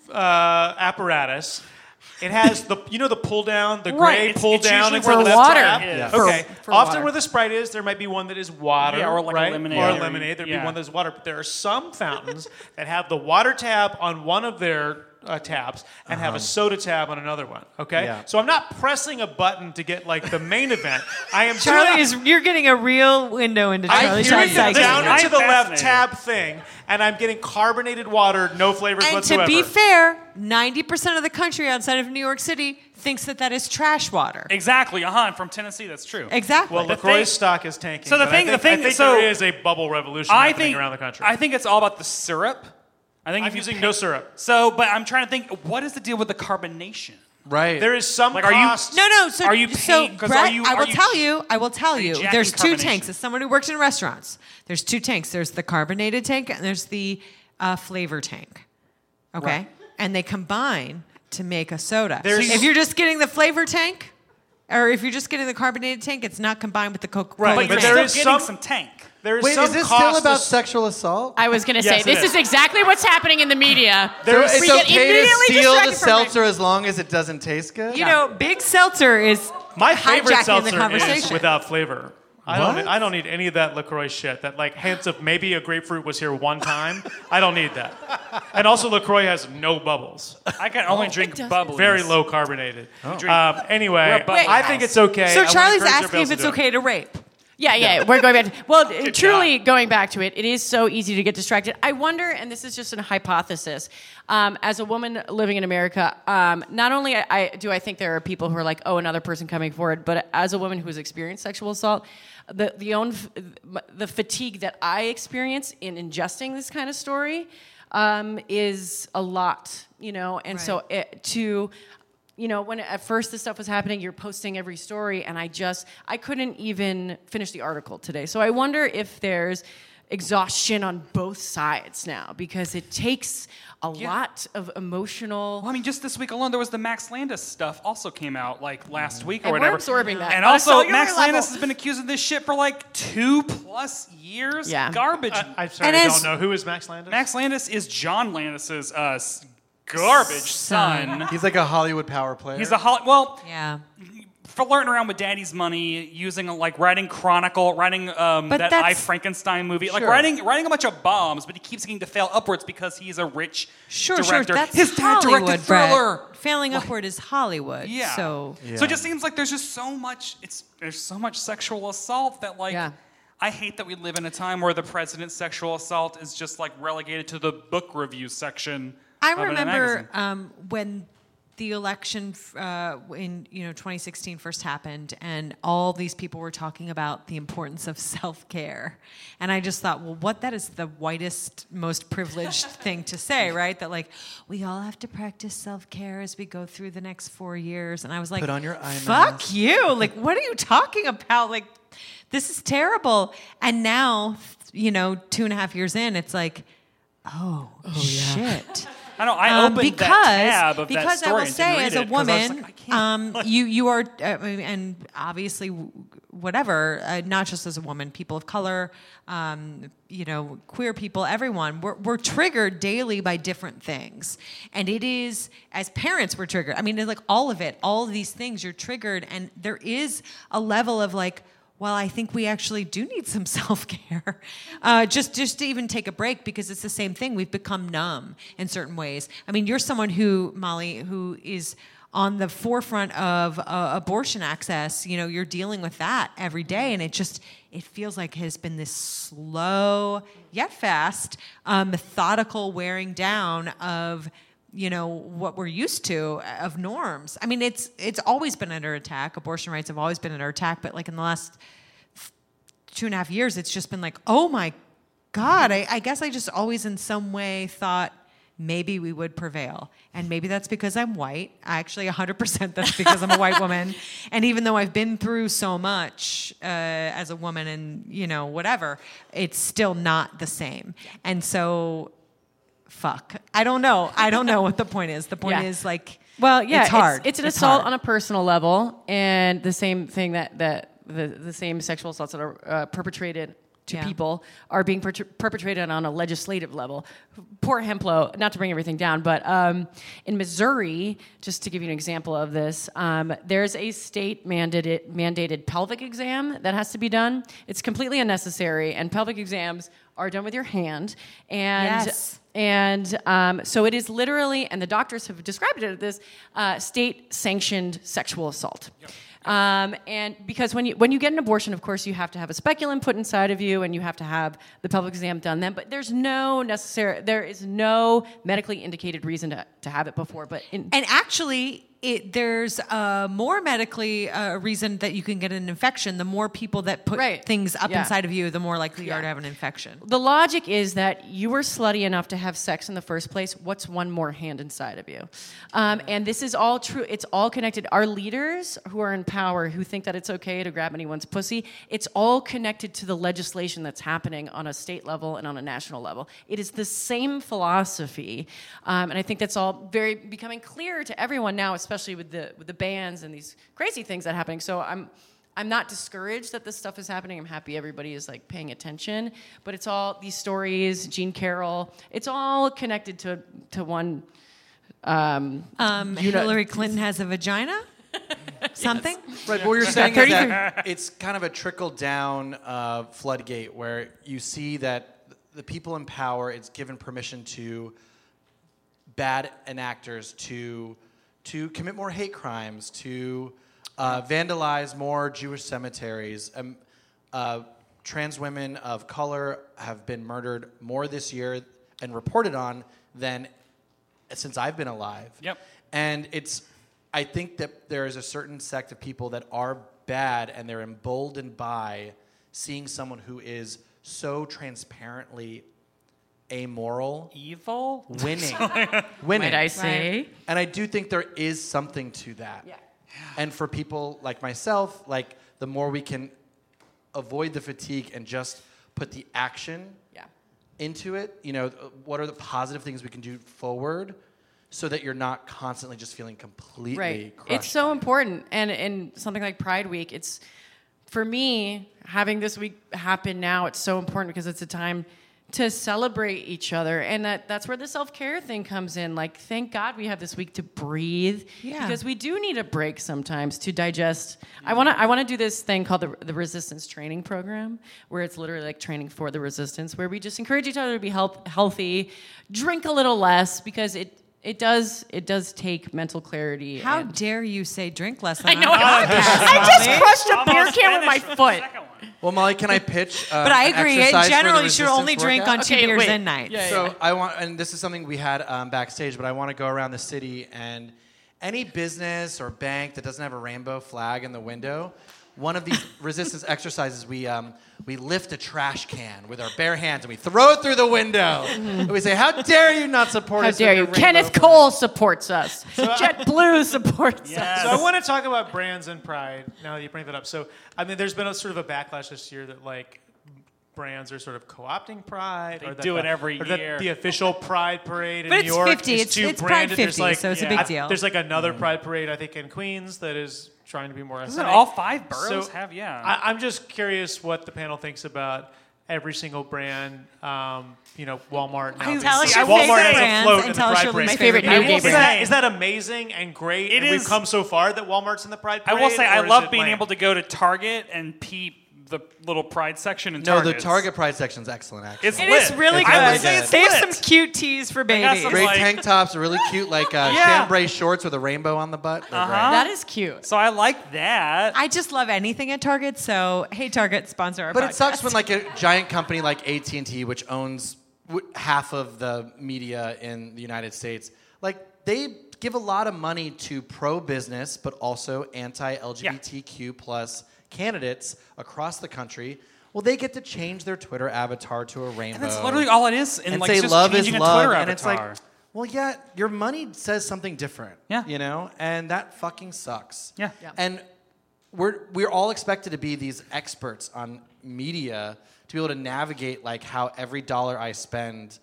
apparatus, it has the pull down, the Right, gray it's- pull it's down usually into where the the left water tab. is. Okay. For Often water. where the Sprite is, there might be one that is water, Yeah, or like a right? lemonade Or a or- lemonade. There'd be yeah. one that's water. But there are some fountains that have the water tab on one of their tabs and have a soda tab on another one. Okay. Yeah. So I'm not pressing a button to get like the main event. I am Charlie you're getting a real window into I'm Charlie's doing the psyche. down and to I'm the left fascinated. tab thing, and I'm getting carbonated water, no flavors And whatsoever. to be fair, 90% of the country outside of New York City thinks that is trash water. Exactly. I'm from Tennessee. That's true. Exactly. Well, The LaCroix's thing- stock is tanking. So the but thing- I think so- there is a bubble revolution I happening think around the country. I think it's all about the syrup. I think I'm if you using pay- no syrup. So, but I'm trying to think. What is the deal with the carbonation? Right. There is some Like, are you- cost. No. So, Are you so paying- 'cause Brett, are you- I will are you- tell you. I will tell are you you. jacking There's two carbonation? tanks. As someone who worked in restaurants, there's two tanks. There's the carbonated tank and there's the flavor tank. Okay, Right. and they combine to make a soda. There's- If you're just getting the flavor tank, or if you're just getting the carbonated tank, it's not combined with the Coca-Cola. Right, But you're there still is getting some- some tank. There is Wait, some is this cost still about to- sexual assault? I was going to say, Yes, it this is. is exactly what's happening in the media. There is- It's We get okay to immediately steal the distracted from it. seltzer as long as it doesn't taste good? You know, Big Seltzer is My favorite hijacking the seltzer is conversation. without flavor. I What? don't need any of that LaCroix shit. That like hints of maybe a grapefruit was here one time. I don't need that. And also LaCroix has no bubbles. I can only drink bubbly. Very low carbonated. Drink- Anyway, We're bubble I think it's okay. So I wanna Charlie's encourage asking everybody if else it's to do it. okay to rape. Yeah, we're going back to. Well, truly job. going back to it, it is so easy to get distracted. I wonder, and this is just a hypothesis, as a woman living in America, not only do I think there are people who are like, oh, another person coming forward, but as a woman who has experienced sexual assault, the fatigue that I experience in ingesting this kind of story is a lot, and Right. so when at first this stuff was happening, you're posting every story, and I couldn't even finish the article today. So I wonder if there's exhaustion on both sides now, because it takes a lot of emotional. Well, I mean, just this week alone, there was the Max Landis stuff also came out like last week or And we're whatever. absorbing that And on a also, cellular Max level. Landis has been accused of this shit for like 2+ years. Yeah. Garbage. I'm sorry, And I as- don't know. Who is Max Landis? Max Landis is John Landis's garbage son. He's like a Hollywood power player. He's a well, Yeah. flirting around with daddy's money, using writing Chronicle, writing that that's- I Frankenstein movie, like Sure. writing a bunch of bombs, but he keeps getting to fail upwards because he's a rich Sure, director. That's His dad Hollywood, directed Brett. Thriller. Failing upward is Hollywood. Yeah. So So it just seems like there's just so much. There's so much sexual assault that Yeah. I hate that we live in a time where the president's sexual assault is just relegated to the book review section. I of a remember magazine. when the election in 2016 first happened, and all these people were talking about the importance of self-care, and I just thought, well, that is the whitest, most privileged thing to say, right? That we all have to practice self-care as we go through the next 4 years, and I was like, Put on your eye fuck mask. you! What are you talking about? This is terrible. And now, 2.5 years in, it's like, oh shit. I know I opened because that tab of that because story I will and didn't say, read as a it 'cause I was woman, like, I can't. you are, and obviously, whatever, not just as a woman, people of color, queer people, everyone, we're triggered daily by different things, and it is as parents we're triggered. I mean, it's all of it, all of these things, you're triggered, and there is a level of well, I think we actually do need some self-care. Just to even take a break, because it's the same thing. We've become numb in certain ways. I mean, you're someone who, Molly, who is on the forefront of abortion access. You know, you're dealing with that every day, and it feels like has been this slow yet fast, methodical wearing down of, you know, what we're used to of norms. I mean, it's always been under attack. Abortion rights have always been under attack, but like in the last 2.5 years, it's just been like, oh my God, I guess I just always in some way thought maybe we would prevail. And maybe that's because I'm white. Actually, 100% that's because I'm a white woman. And even though I've been through so much as a woman and, you know, whatever, it's still not the same. And so... fuck. I don't know what the point is. The point is like, well, yeah, it's hard. It's an assault on a personal level, and the same thing that the same sexual assaults that are perpetrated to people are being perpetrated on a legislative level. Poor Hemplo, not to bring everything down, but in Missouri, just to give you an example of this, there's a state mandated pelvic exam that has to be done. It's completely unnecessary, and pelvic exams are done with your hand. And so it is literally, and the doctors have described it as this, state-sanctioned sexual assault. Yep. And because when you get an abortion, of course, you have to have a speculum put inside of you, and you have to have the pelvic exam done then. But there is no medically indicated reason to have it before. And actually, there's more medically reason that you can get an infection. The more people that put things up inside of you, the more likely you are to have an infection. The logic is that you were slutty enough to have sex in the first place. What's one more hand inside of you? And this is all true. It's all connected. Our leaders who are in power, who think that it's okay to grab anyone's pussy, it's all connected to the legislation that's happening on a state level and on a national level. It is the same philosophy. And I think that's all becoming clear to everyone now, especially with the bans and these crazy things that are happening. So I'm not discouraged that this stuff is happening. I'm happy everybody is like paying attention. But it's all these stories, Jean Carroll, it's all connected to one. Hillary Clinton has a vagina? Something? Yes. Right, but what you're saying is that it's kind of a trickle-down floodgate where you see that the people in power, it's given permission to bad enactors to commit more hate crimes, to vandalize more Jewish cemeteries. Trans women of color have been murdered more this year and reported on than since I've been alive. Yep. And I think that there is a certain sect of people that are bad, and they're emboldened by seeing someone who is so transparently amoral, evil, winning. Might I say? Right. And I do think there is something to that. Yeah. And for people like myself, like the more we can avoid the fatigue and just put the action into it, you know, what are the positive things we can do forward so that you're not constantly just feeling completely crushed. It's so important. And in something like Pride Week, it's, for me, having this week happen now, it's so important because it's a time to celebrate each other, and that's where the self-care thing comes in. Like, thank God we have this week to breathe, because we do need a break sometimes to digest. I want to do this thing called the resistance training program, where it's literally like training for the resistance, where we just encourage each other to be healthy, drink a little less, because it does take mental clarity. How dare you say drink less? I know. I just crushed a beer can with my foot. Well, Molly, can I pitch? But I agree. In general, you should only drink on 2 beers a night. So I want, and this is something we had backstage, but I want to go around the city, and any business or bank that doesn't have a rainbow flag in the window, one of these resistance exercises, we lift a trash can with our bare hands and we throw it through the window. And we say, "How dare you not support us?" How dare you? Kenneth Cole supports us. JetBlue supports us. So I want to talk about brands and pride now that you bring that up. So I mean, there's been a sort of a backlash this year that like brands are sort of co-opting Pride. They do it every year. The official Pride parade in But New York 50. is too It's Pride branded. 50, There's so it's a big deal. There's like another Pride parade, I think, in Queens that is trying to be more Doesn't aesthetic. all 5 boroughs have? Yeah. I'm just curious what the panel thinks about every single brand, Walmart. Now Tell us See, your Walmart favorite has a brands float and in tell the us Pride your parade. least favorite new new gay brand. Is that amazing and great? It and is. we've come so far that Walmart's in the Pride I parade? will say I or is love it being lame? able to go to Target and peep the little Pride section in No, Target. the Target Pride section's excellent, actually. It's It lit. is really good. I would say it's They have lit. some cute tees for got babies. some, Great like- tank tops, really cute, like chambray shorts with a rainbow on the butt. They're great. That is cute. So I like that. I just love anything at Target. So hey, Target, sponsor our But podcast. it sucks when like a giant company like AT&T, which owns half of the media in the United States, like they give a lot of money to pro-business, but also anti-LGBTQ plus candidates across the country. Well, they get to change their Twitter avatar to a rainbow. And that's literally all it is. and like, say just love is changing a love, Twitter and it's like, avatar. well, yeah, your money says something different. Yeah. you know, and that fucking sucks. Yeah. And we're all expected to be these experts on media to be able to navigate like how every dollar I spend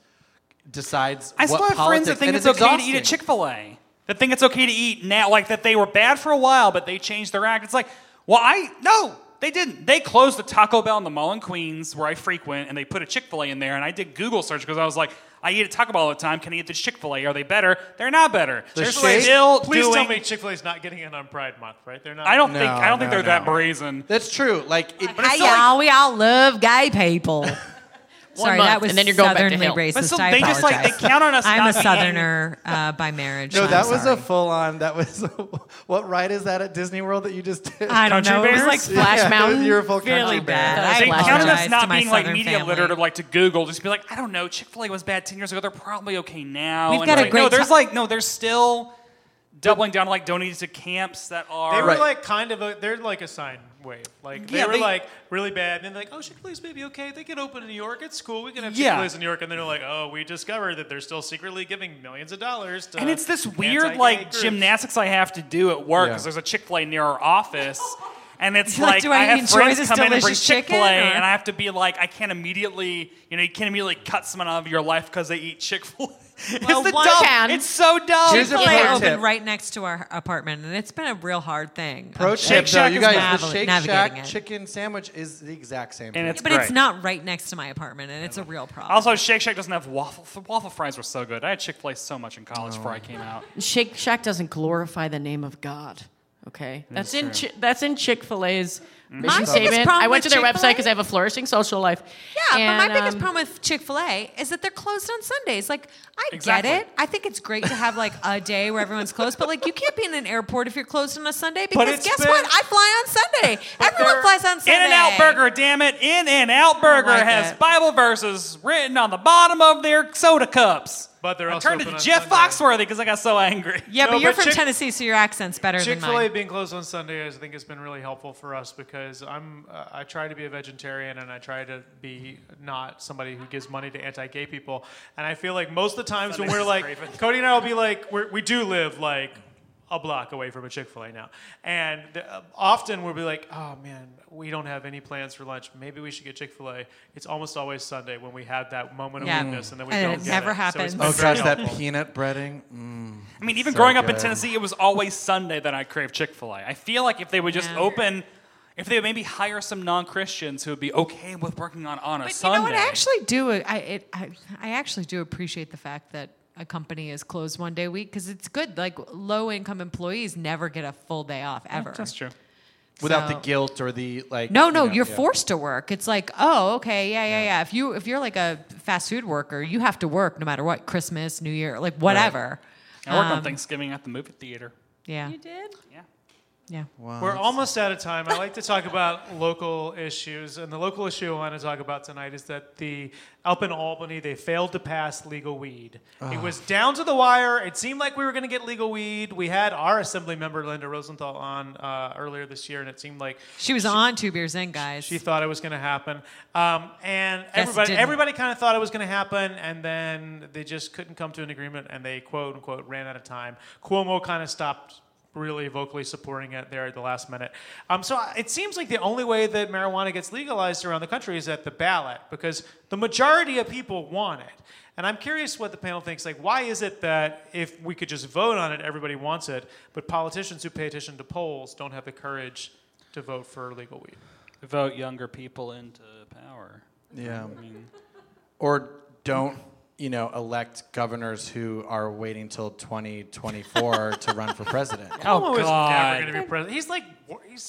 decides I what still have friends that politics, think and it's okay to eat exhausting. at Chick-fil-A. That think it's okay to eat now, like that they were bad for a while, but they changed their act. It's like, well, no, they didn't. They closed the Taco Bell in the Mall in Queens, where I frequent, and they put a Chick-fil-A in there. And I did Google search because I was like, I eat at Taco Bell all the time. Can I eat this Chick-fil-A? Are they better? They're not better. The They're shake- still Please doing. tell me Chick-fil-A's not getting in on Pride Month, right? They're not. I don't No, think. I don't think no, they're that no. brazen. That's true. Like, it, But it's Hey, still like- y'all, we all love gay people. Sorry, month, that was and then you're going back to southernly hell. racist. But still, I they just like apologize. they count on us. I'm a not being- southerner by marriage. no, so that I'm was sorry. a full-on. That was what ride is that at Disney World that you just did? I don't Country know. It was Bears? like Splash Yeah, Mountain. You're a full Really country bad. bear. I They Flash counted us apologize not to my being like Southern media family. literate, like to Google, just be like, I don't know, Chick-fil-A was bad 10 years ago. They're probably okay now. We've And got it's a like, great no, there's ti- like no, there's still doubling down, like donating to camps that are. They were Right. like kind of they're like a sine wave. Like they Yeah, were they- like really bad, and then like, oh, Chick-fil-A's maybe okay. They can open in New York. It's cool. We can have Yeah. Chick-fil-A's in New York, and then they're like, oh, we discovered that they're still secretly giving millions of dollars to. And it's this weird anti-gay like groups. gymnastics I have to do at work Yeah. because there's a Chick-fil-A near our office. And it's You're like, like, do I I have enjoy friends this come in and bring delicious chicken, Chick-fil-A, or- and I have to be like, I can't immediately, you can't immediately cut someone out of your life because they eat Chick-fil-A. Well, it's the one dumb. can. It's so dumb. Here's a Chick-fil-A pro opened tip. right next to our apartment, and it's been a real hard thing. Pro Shake tip, though, Shack you is guys, the navi- Shake navigating Shack it. chicken sandwich is the exact same. And thing. it's But great. it's not right next to my apartment, and it's a real problem. Also, Shake Shack doesn't have waffle. Waffle fries were so good. I had Chick-fil-A so much in college before I came out. Shake Shack doesn't glorify the name of God. Okay, that's in that's in Chick-fil-A's mission biggest statement. problem I went to with their website Chick-fil-A- because I have a flourishing social life. Yeah, And, but my biggest problem with Chick-fil-A is that they're closed on Sundays. Like, I Exactly. get it. I think it's great to have like a day where everyone's closed, but like you can't be in an airport if you're closed on a Sunday But because it's guess been- what? I fly on Sunday. Everyone flies on Sunday. In-N-Out Burger, damn it. In-N-Out Burger like has it. Bible verses written on the bottom of their soda cups. But they're I also turned to open on Jeff Sunday. Foxworthy because I got so angry. Yeah, No, but you're but from Chick- Tennessee, so your accent's better than Chick-fil-A mine. being closed on Sunday, I think, has been really helpful for us because I try to be a vegetarian and I try to be not somebody who gives money to anti-gay people. And I feel like most of the times when Sundays we're is like, craven. Cody and I will be like, we do live like a block away from a Chick-fil-A now. And often we'll be like, oh man, we don't have any plans for lunch. Maybe we should get Chick-fil-A. It's almost always Sunday when we have that moment of Yeah. weakness and then we And don't it get never it. So it's happens. been Oh very gosh, that helpful. peanut breading. I mean, even So growing up in good. Tennessee, it was always Sunday that I craved Chick-fil-A. I feel like if they would just Yeah. open, if they would maybe hire some non-Christians who would be okay with working on a But Sunday. you know what? I actually do. I actually do appreciate the fact that a company is closed one day a week because it's good. Like low-income employees never get a full day off ever. That's true. Without So- the guilt or the like. No, you no, know, you're yeah. forced to work. It's like, oh, okay, yeah. If you're like a fast food worker, you have to work no matter what. Christmas, New Year, like whatever. I worked on Thanksgiving at the movie theater. Yeah. You did? Yeah. Yeah. We're almost out of time. I like to talk about local issues, and the local issue I want to talk about tonight is that up in Albany, they failed to pass legal weed. It was down to the wire. It seemed like we were going to get legal weed. We had our assembly member, Linda Rosenthal, on earlier this year, and it seemed like She was on 2 Beers In, guys. she thought it was going to happen. And Guess it didn't. everybody kind of thought it was going to happen, and then they just couldn't come to an agreement, and they, quote, unquote, ran out of time. Cuomo kind of stopped really vocally supporting it there at the last minute. So it seems like the only way that marijuana gets legalized around the country is at the ballot because the majority of people want it. And I'm curious what the panel thinks. Like, why is it that if we could just vote on it, everybody wants it, but politicians who pay attention to polls don't have the courage to vote for legal weed? Vote younger people into power. Yeah. I mean, Or don't, elect governors who are waiting till 2024 to run for president. oh, Cuomo is never God. going to be president. He's like, he's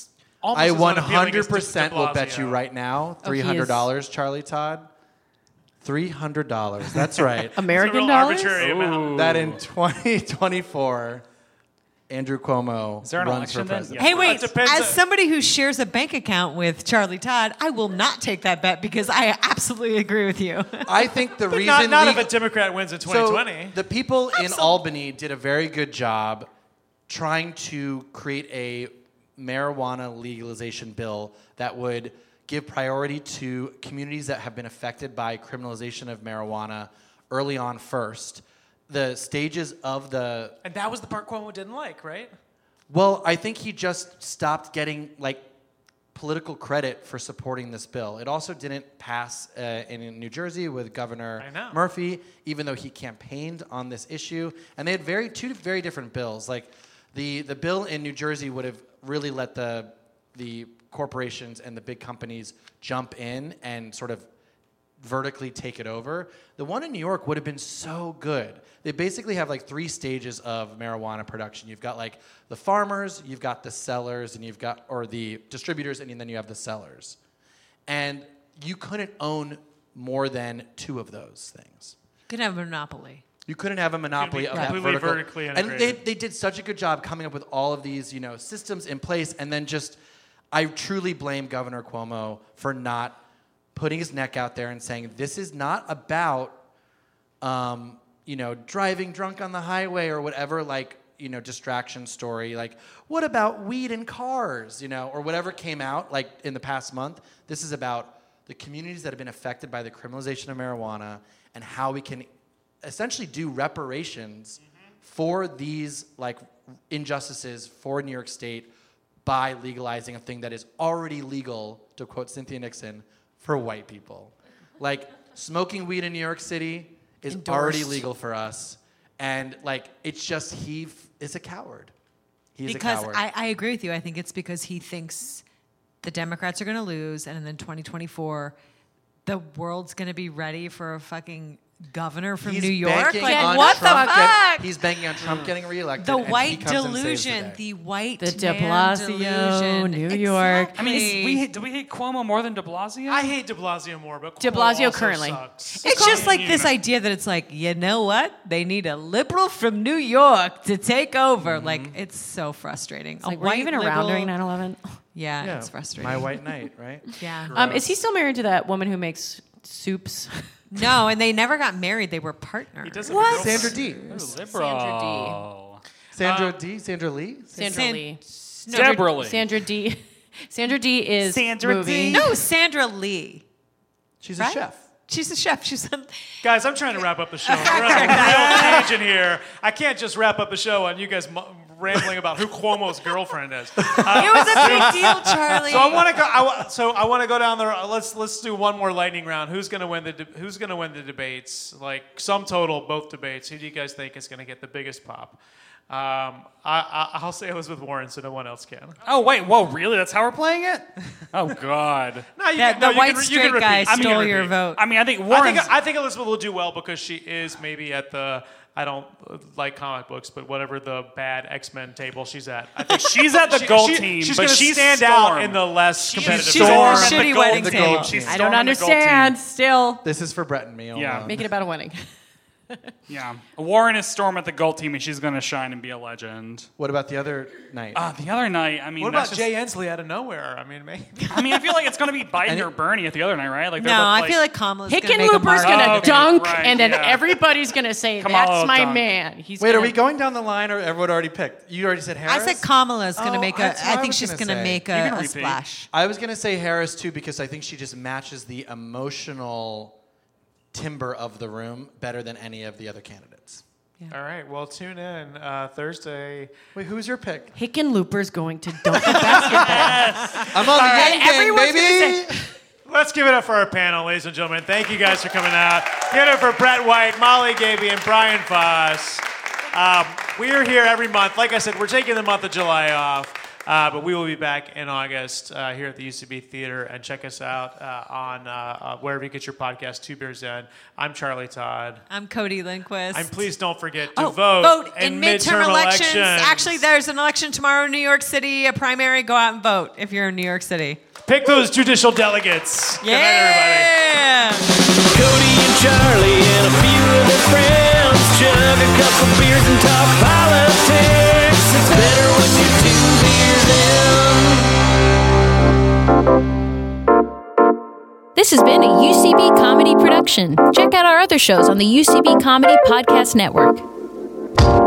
almost I as unappealing as 100% will bet de you Blasio. right now, Oh, he is- $300, Charlie Todd. $300. That's right. It's a American real dollars? arbitrary amount. That in 2024, Andrew Cuomo there an runs for election then? president. Yeah. Hey, wait. It depends As on- somebody who shares a bank account with Charlie Todd, I will not take that bet because I absolutely agree with you. I think the But reason not if legal- a Democrat wins in So 2020. the people in Albany did a very good job trying to create a marijuana legalization bill that would give priority to communities that have been affected by criminalization of marijuana early on first. The stages of the And that was the part Cuomo didn't like, right? well, I think he just stopped getting like political credit for supporting this bill. It also didn't pass in New Jersey with Governor I know. Murphy, even though he campaigned on this issue. And they had two very different bills. Like the bill in New Jersey would have really let the corporations and the big companies jump in and sort of vertically take it over. The one in New York would have been so good. They basically have like 3 stages of marijuana production. You've got like the farmers, you've got the sellers, and or the distributors, and then you have the sellers. And you couldn't own more than 2 of those things. Could have a monopoly. You couldn't have a monopoly of that completely vertical. vertically And integrated. they did such a good job coming up with all of these, systems in place, and then just, I truly blame Governor Cuomo for not putting his neck out there and saying, this is not about, driving drunk on the highway or whatever, distraction story. Like, what about weed in cars, or whatever came out, like, in the past month. This is about the communities that have been affected by the criminalization of marijuana and how we can essentially do reparations for these, injustices for New York State by legalizing a thing that is already legal, to quote Cynthia Nixon, for white people. Like, smoking weed in New York City is already legal for us. And, it's just he is a coward. He's Because a coward. I agree with you. I think it's because he thinks the Democrats are going to lose, and then 2024, the world's going to be ready for a fucking governor from He's New York. banking Like, on what the Trump fuck? He's banking on Trump getting reelected. The and he white comes and saves delusion. day. The white The de man Blasio, delusion. New York. I mean, do we hate Cuomo more than de Blasio? I hate de Blasio more, but De Cuomo Blasio also currently. sucks. It's just like this idea that it's like, you know what? They need a liberal from New York to take over. Like, it's so frustrating. Like, were you even around during 9/11? Yeah, Yeah, it's frustrating. My White Knight, right? Yeah. Is he still married to that woman who makes soups? No, and they never got married. They were partners. He does have a girlfriend. Sandra D. Liberal. Sandra D. Sandra Lee? Sandra San- Lee. Deborah Lee. Sandra D. Sandra D is Sandra movie. D. No, Sandra Lee. She's Right? a chef. She's a chef. She's on. Guys, I'm trying to wrap up the show. We're on a real tangent here. I can't just wrap up the show on you guys rambling about who Cuomo's girlfriend is. It was a big deal, Charlie. So I want to go. I want to go down there. Let's do one more lightning round. Who's going to win the debates? Like sum total, both debates. Who do you guys think is going to get the biggest pop? I'll say Elizabeth Warren, so no one else can. Oh wait, whoa, really? That's how we're playing it? Oh God. No, you That, can, no, the you white can, you straight can repeat. guy I mean, stole you your repeat. vote. I mean, I think Warren's. I think Elizabeth will do well because she is maybe at the. I don't like comic books, but whatever the bad X-Men table she's at. I think she's at the gold team, She's but going to she's stand Storm. out in the less competitive. she's at the Storm. shitty gold- wedding the table. gold team. She's I don't Storm and the gold understand. team. Still, This is for Brett and me. Yeah. make it about a winning. Yeah. Warren is Storm at the gold team, and she's going to shine and be a legend. What about the other night? The other night, I mean, What that's about just, Jay Inslee out of nowhere? I mean, maybe. I mean, I feel like it's going to be Biden or Bernie at the other night, right? Like, they're No, both, I feel like Kamala's going to Hickenlooper's make a mark. gonna Oh, okay, dunk, right, and then yeah. everybody's gonna say, Kamala "That's my dunk. man." He's Wait, are gonna- we going down the line or everyone already picked? You already said I Harris? said Kamala's going to Oh, make that's a. what I I think was she's gonna going to say. make You can a repeat. splash. I was going to say Harris too because I think she just matches the emotional timber of the room better than any of the other candidates. All right. Well, tune in Thursday. Wait, who's your pick? Hickenlooper's going to dunk the basketball. I'm on the Yang Gang, everyone's baby. gonna Let's give it up for our panel, ladies and gentlemen. Thank you guys for coming out. Give it up for Brett White, Molly Gaby, and Brian Foss. We are here every month. Like I said, we're taking the month of July off. But we will be back in August here at the UCB Theater, and check us out on wherever you get your podcast, Two Beers In. I'm Charlie Todd. I'm Cody Lindquist. And please don't forget to vote in midterm elections. Actually, there's an election tomorrow in New York City, a primary. Go out and vote if you're in New York City. Pick those judicial delegates. Yeah. Good night, everybody. Cody and Charlie and a few of their friends chug a couple beers and talk politics. It's better when you two beers in. This has been a UCB Comedy production. Check out our other shows on the UCB Comedy Podcast Network.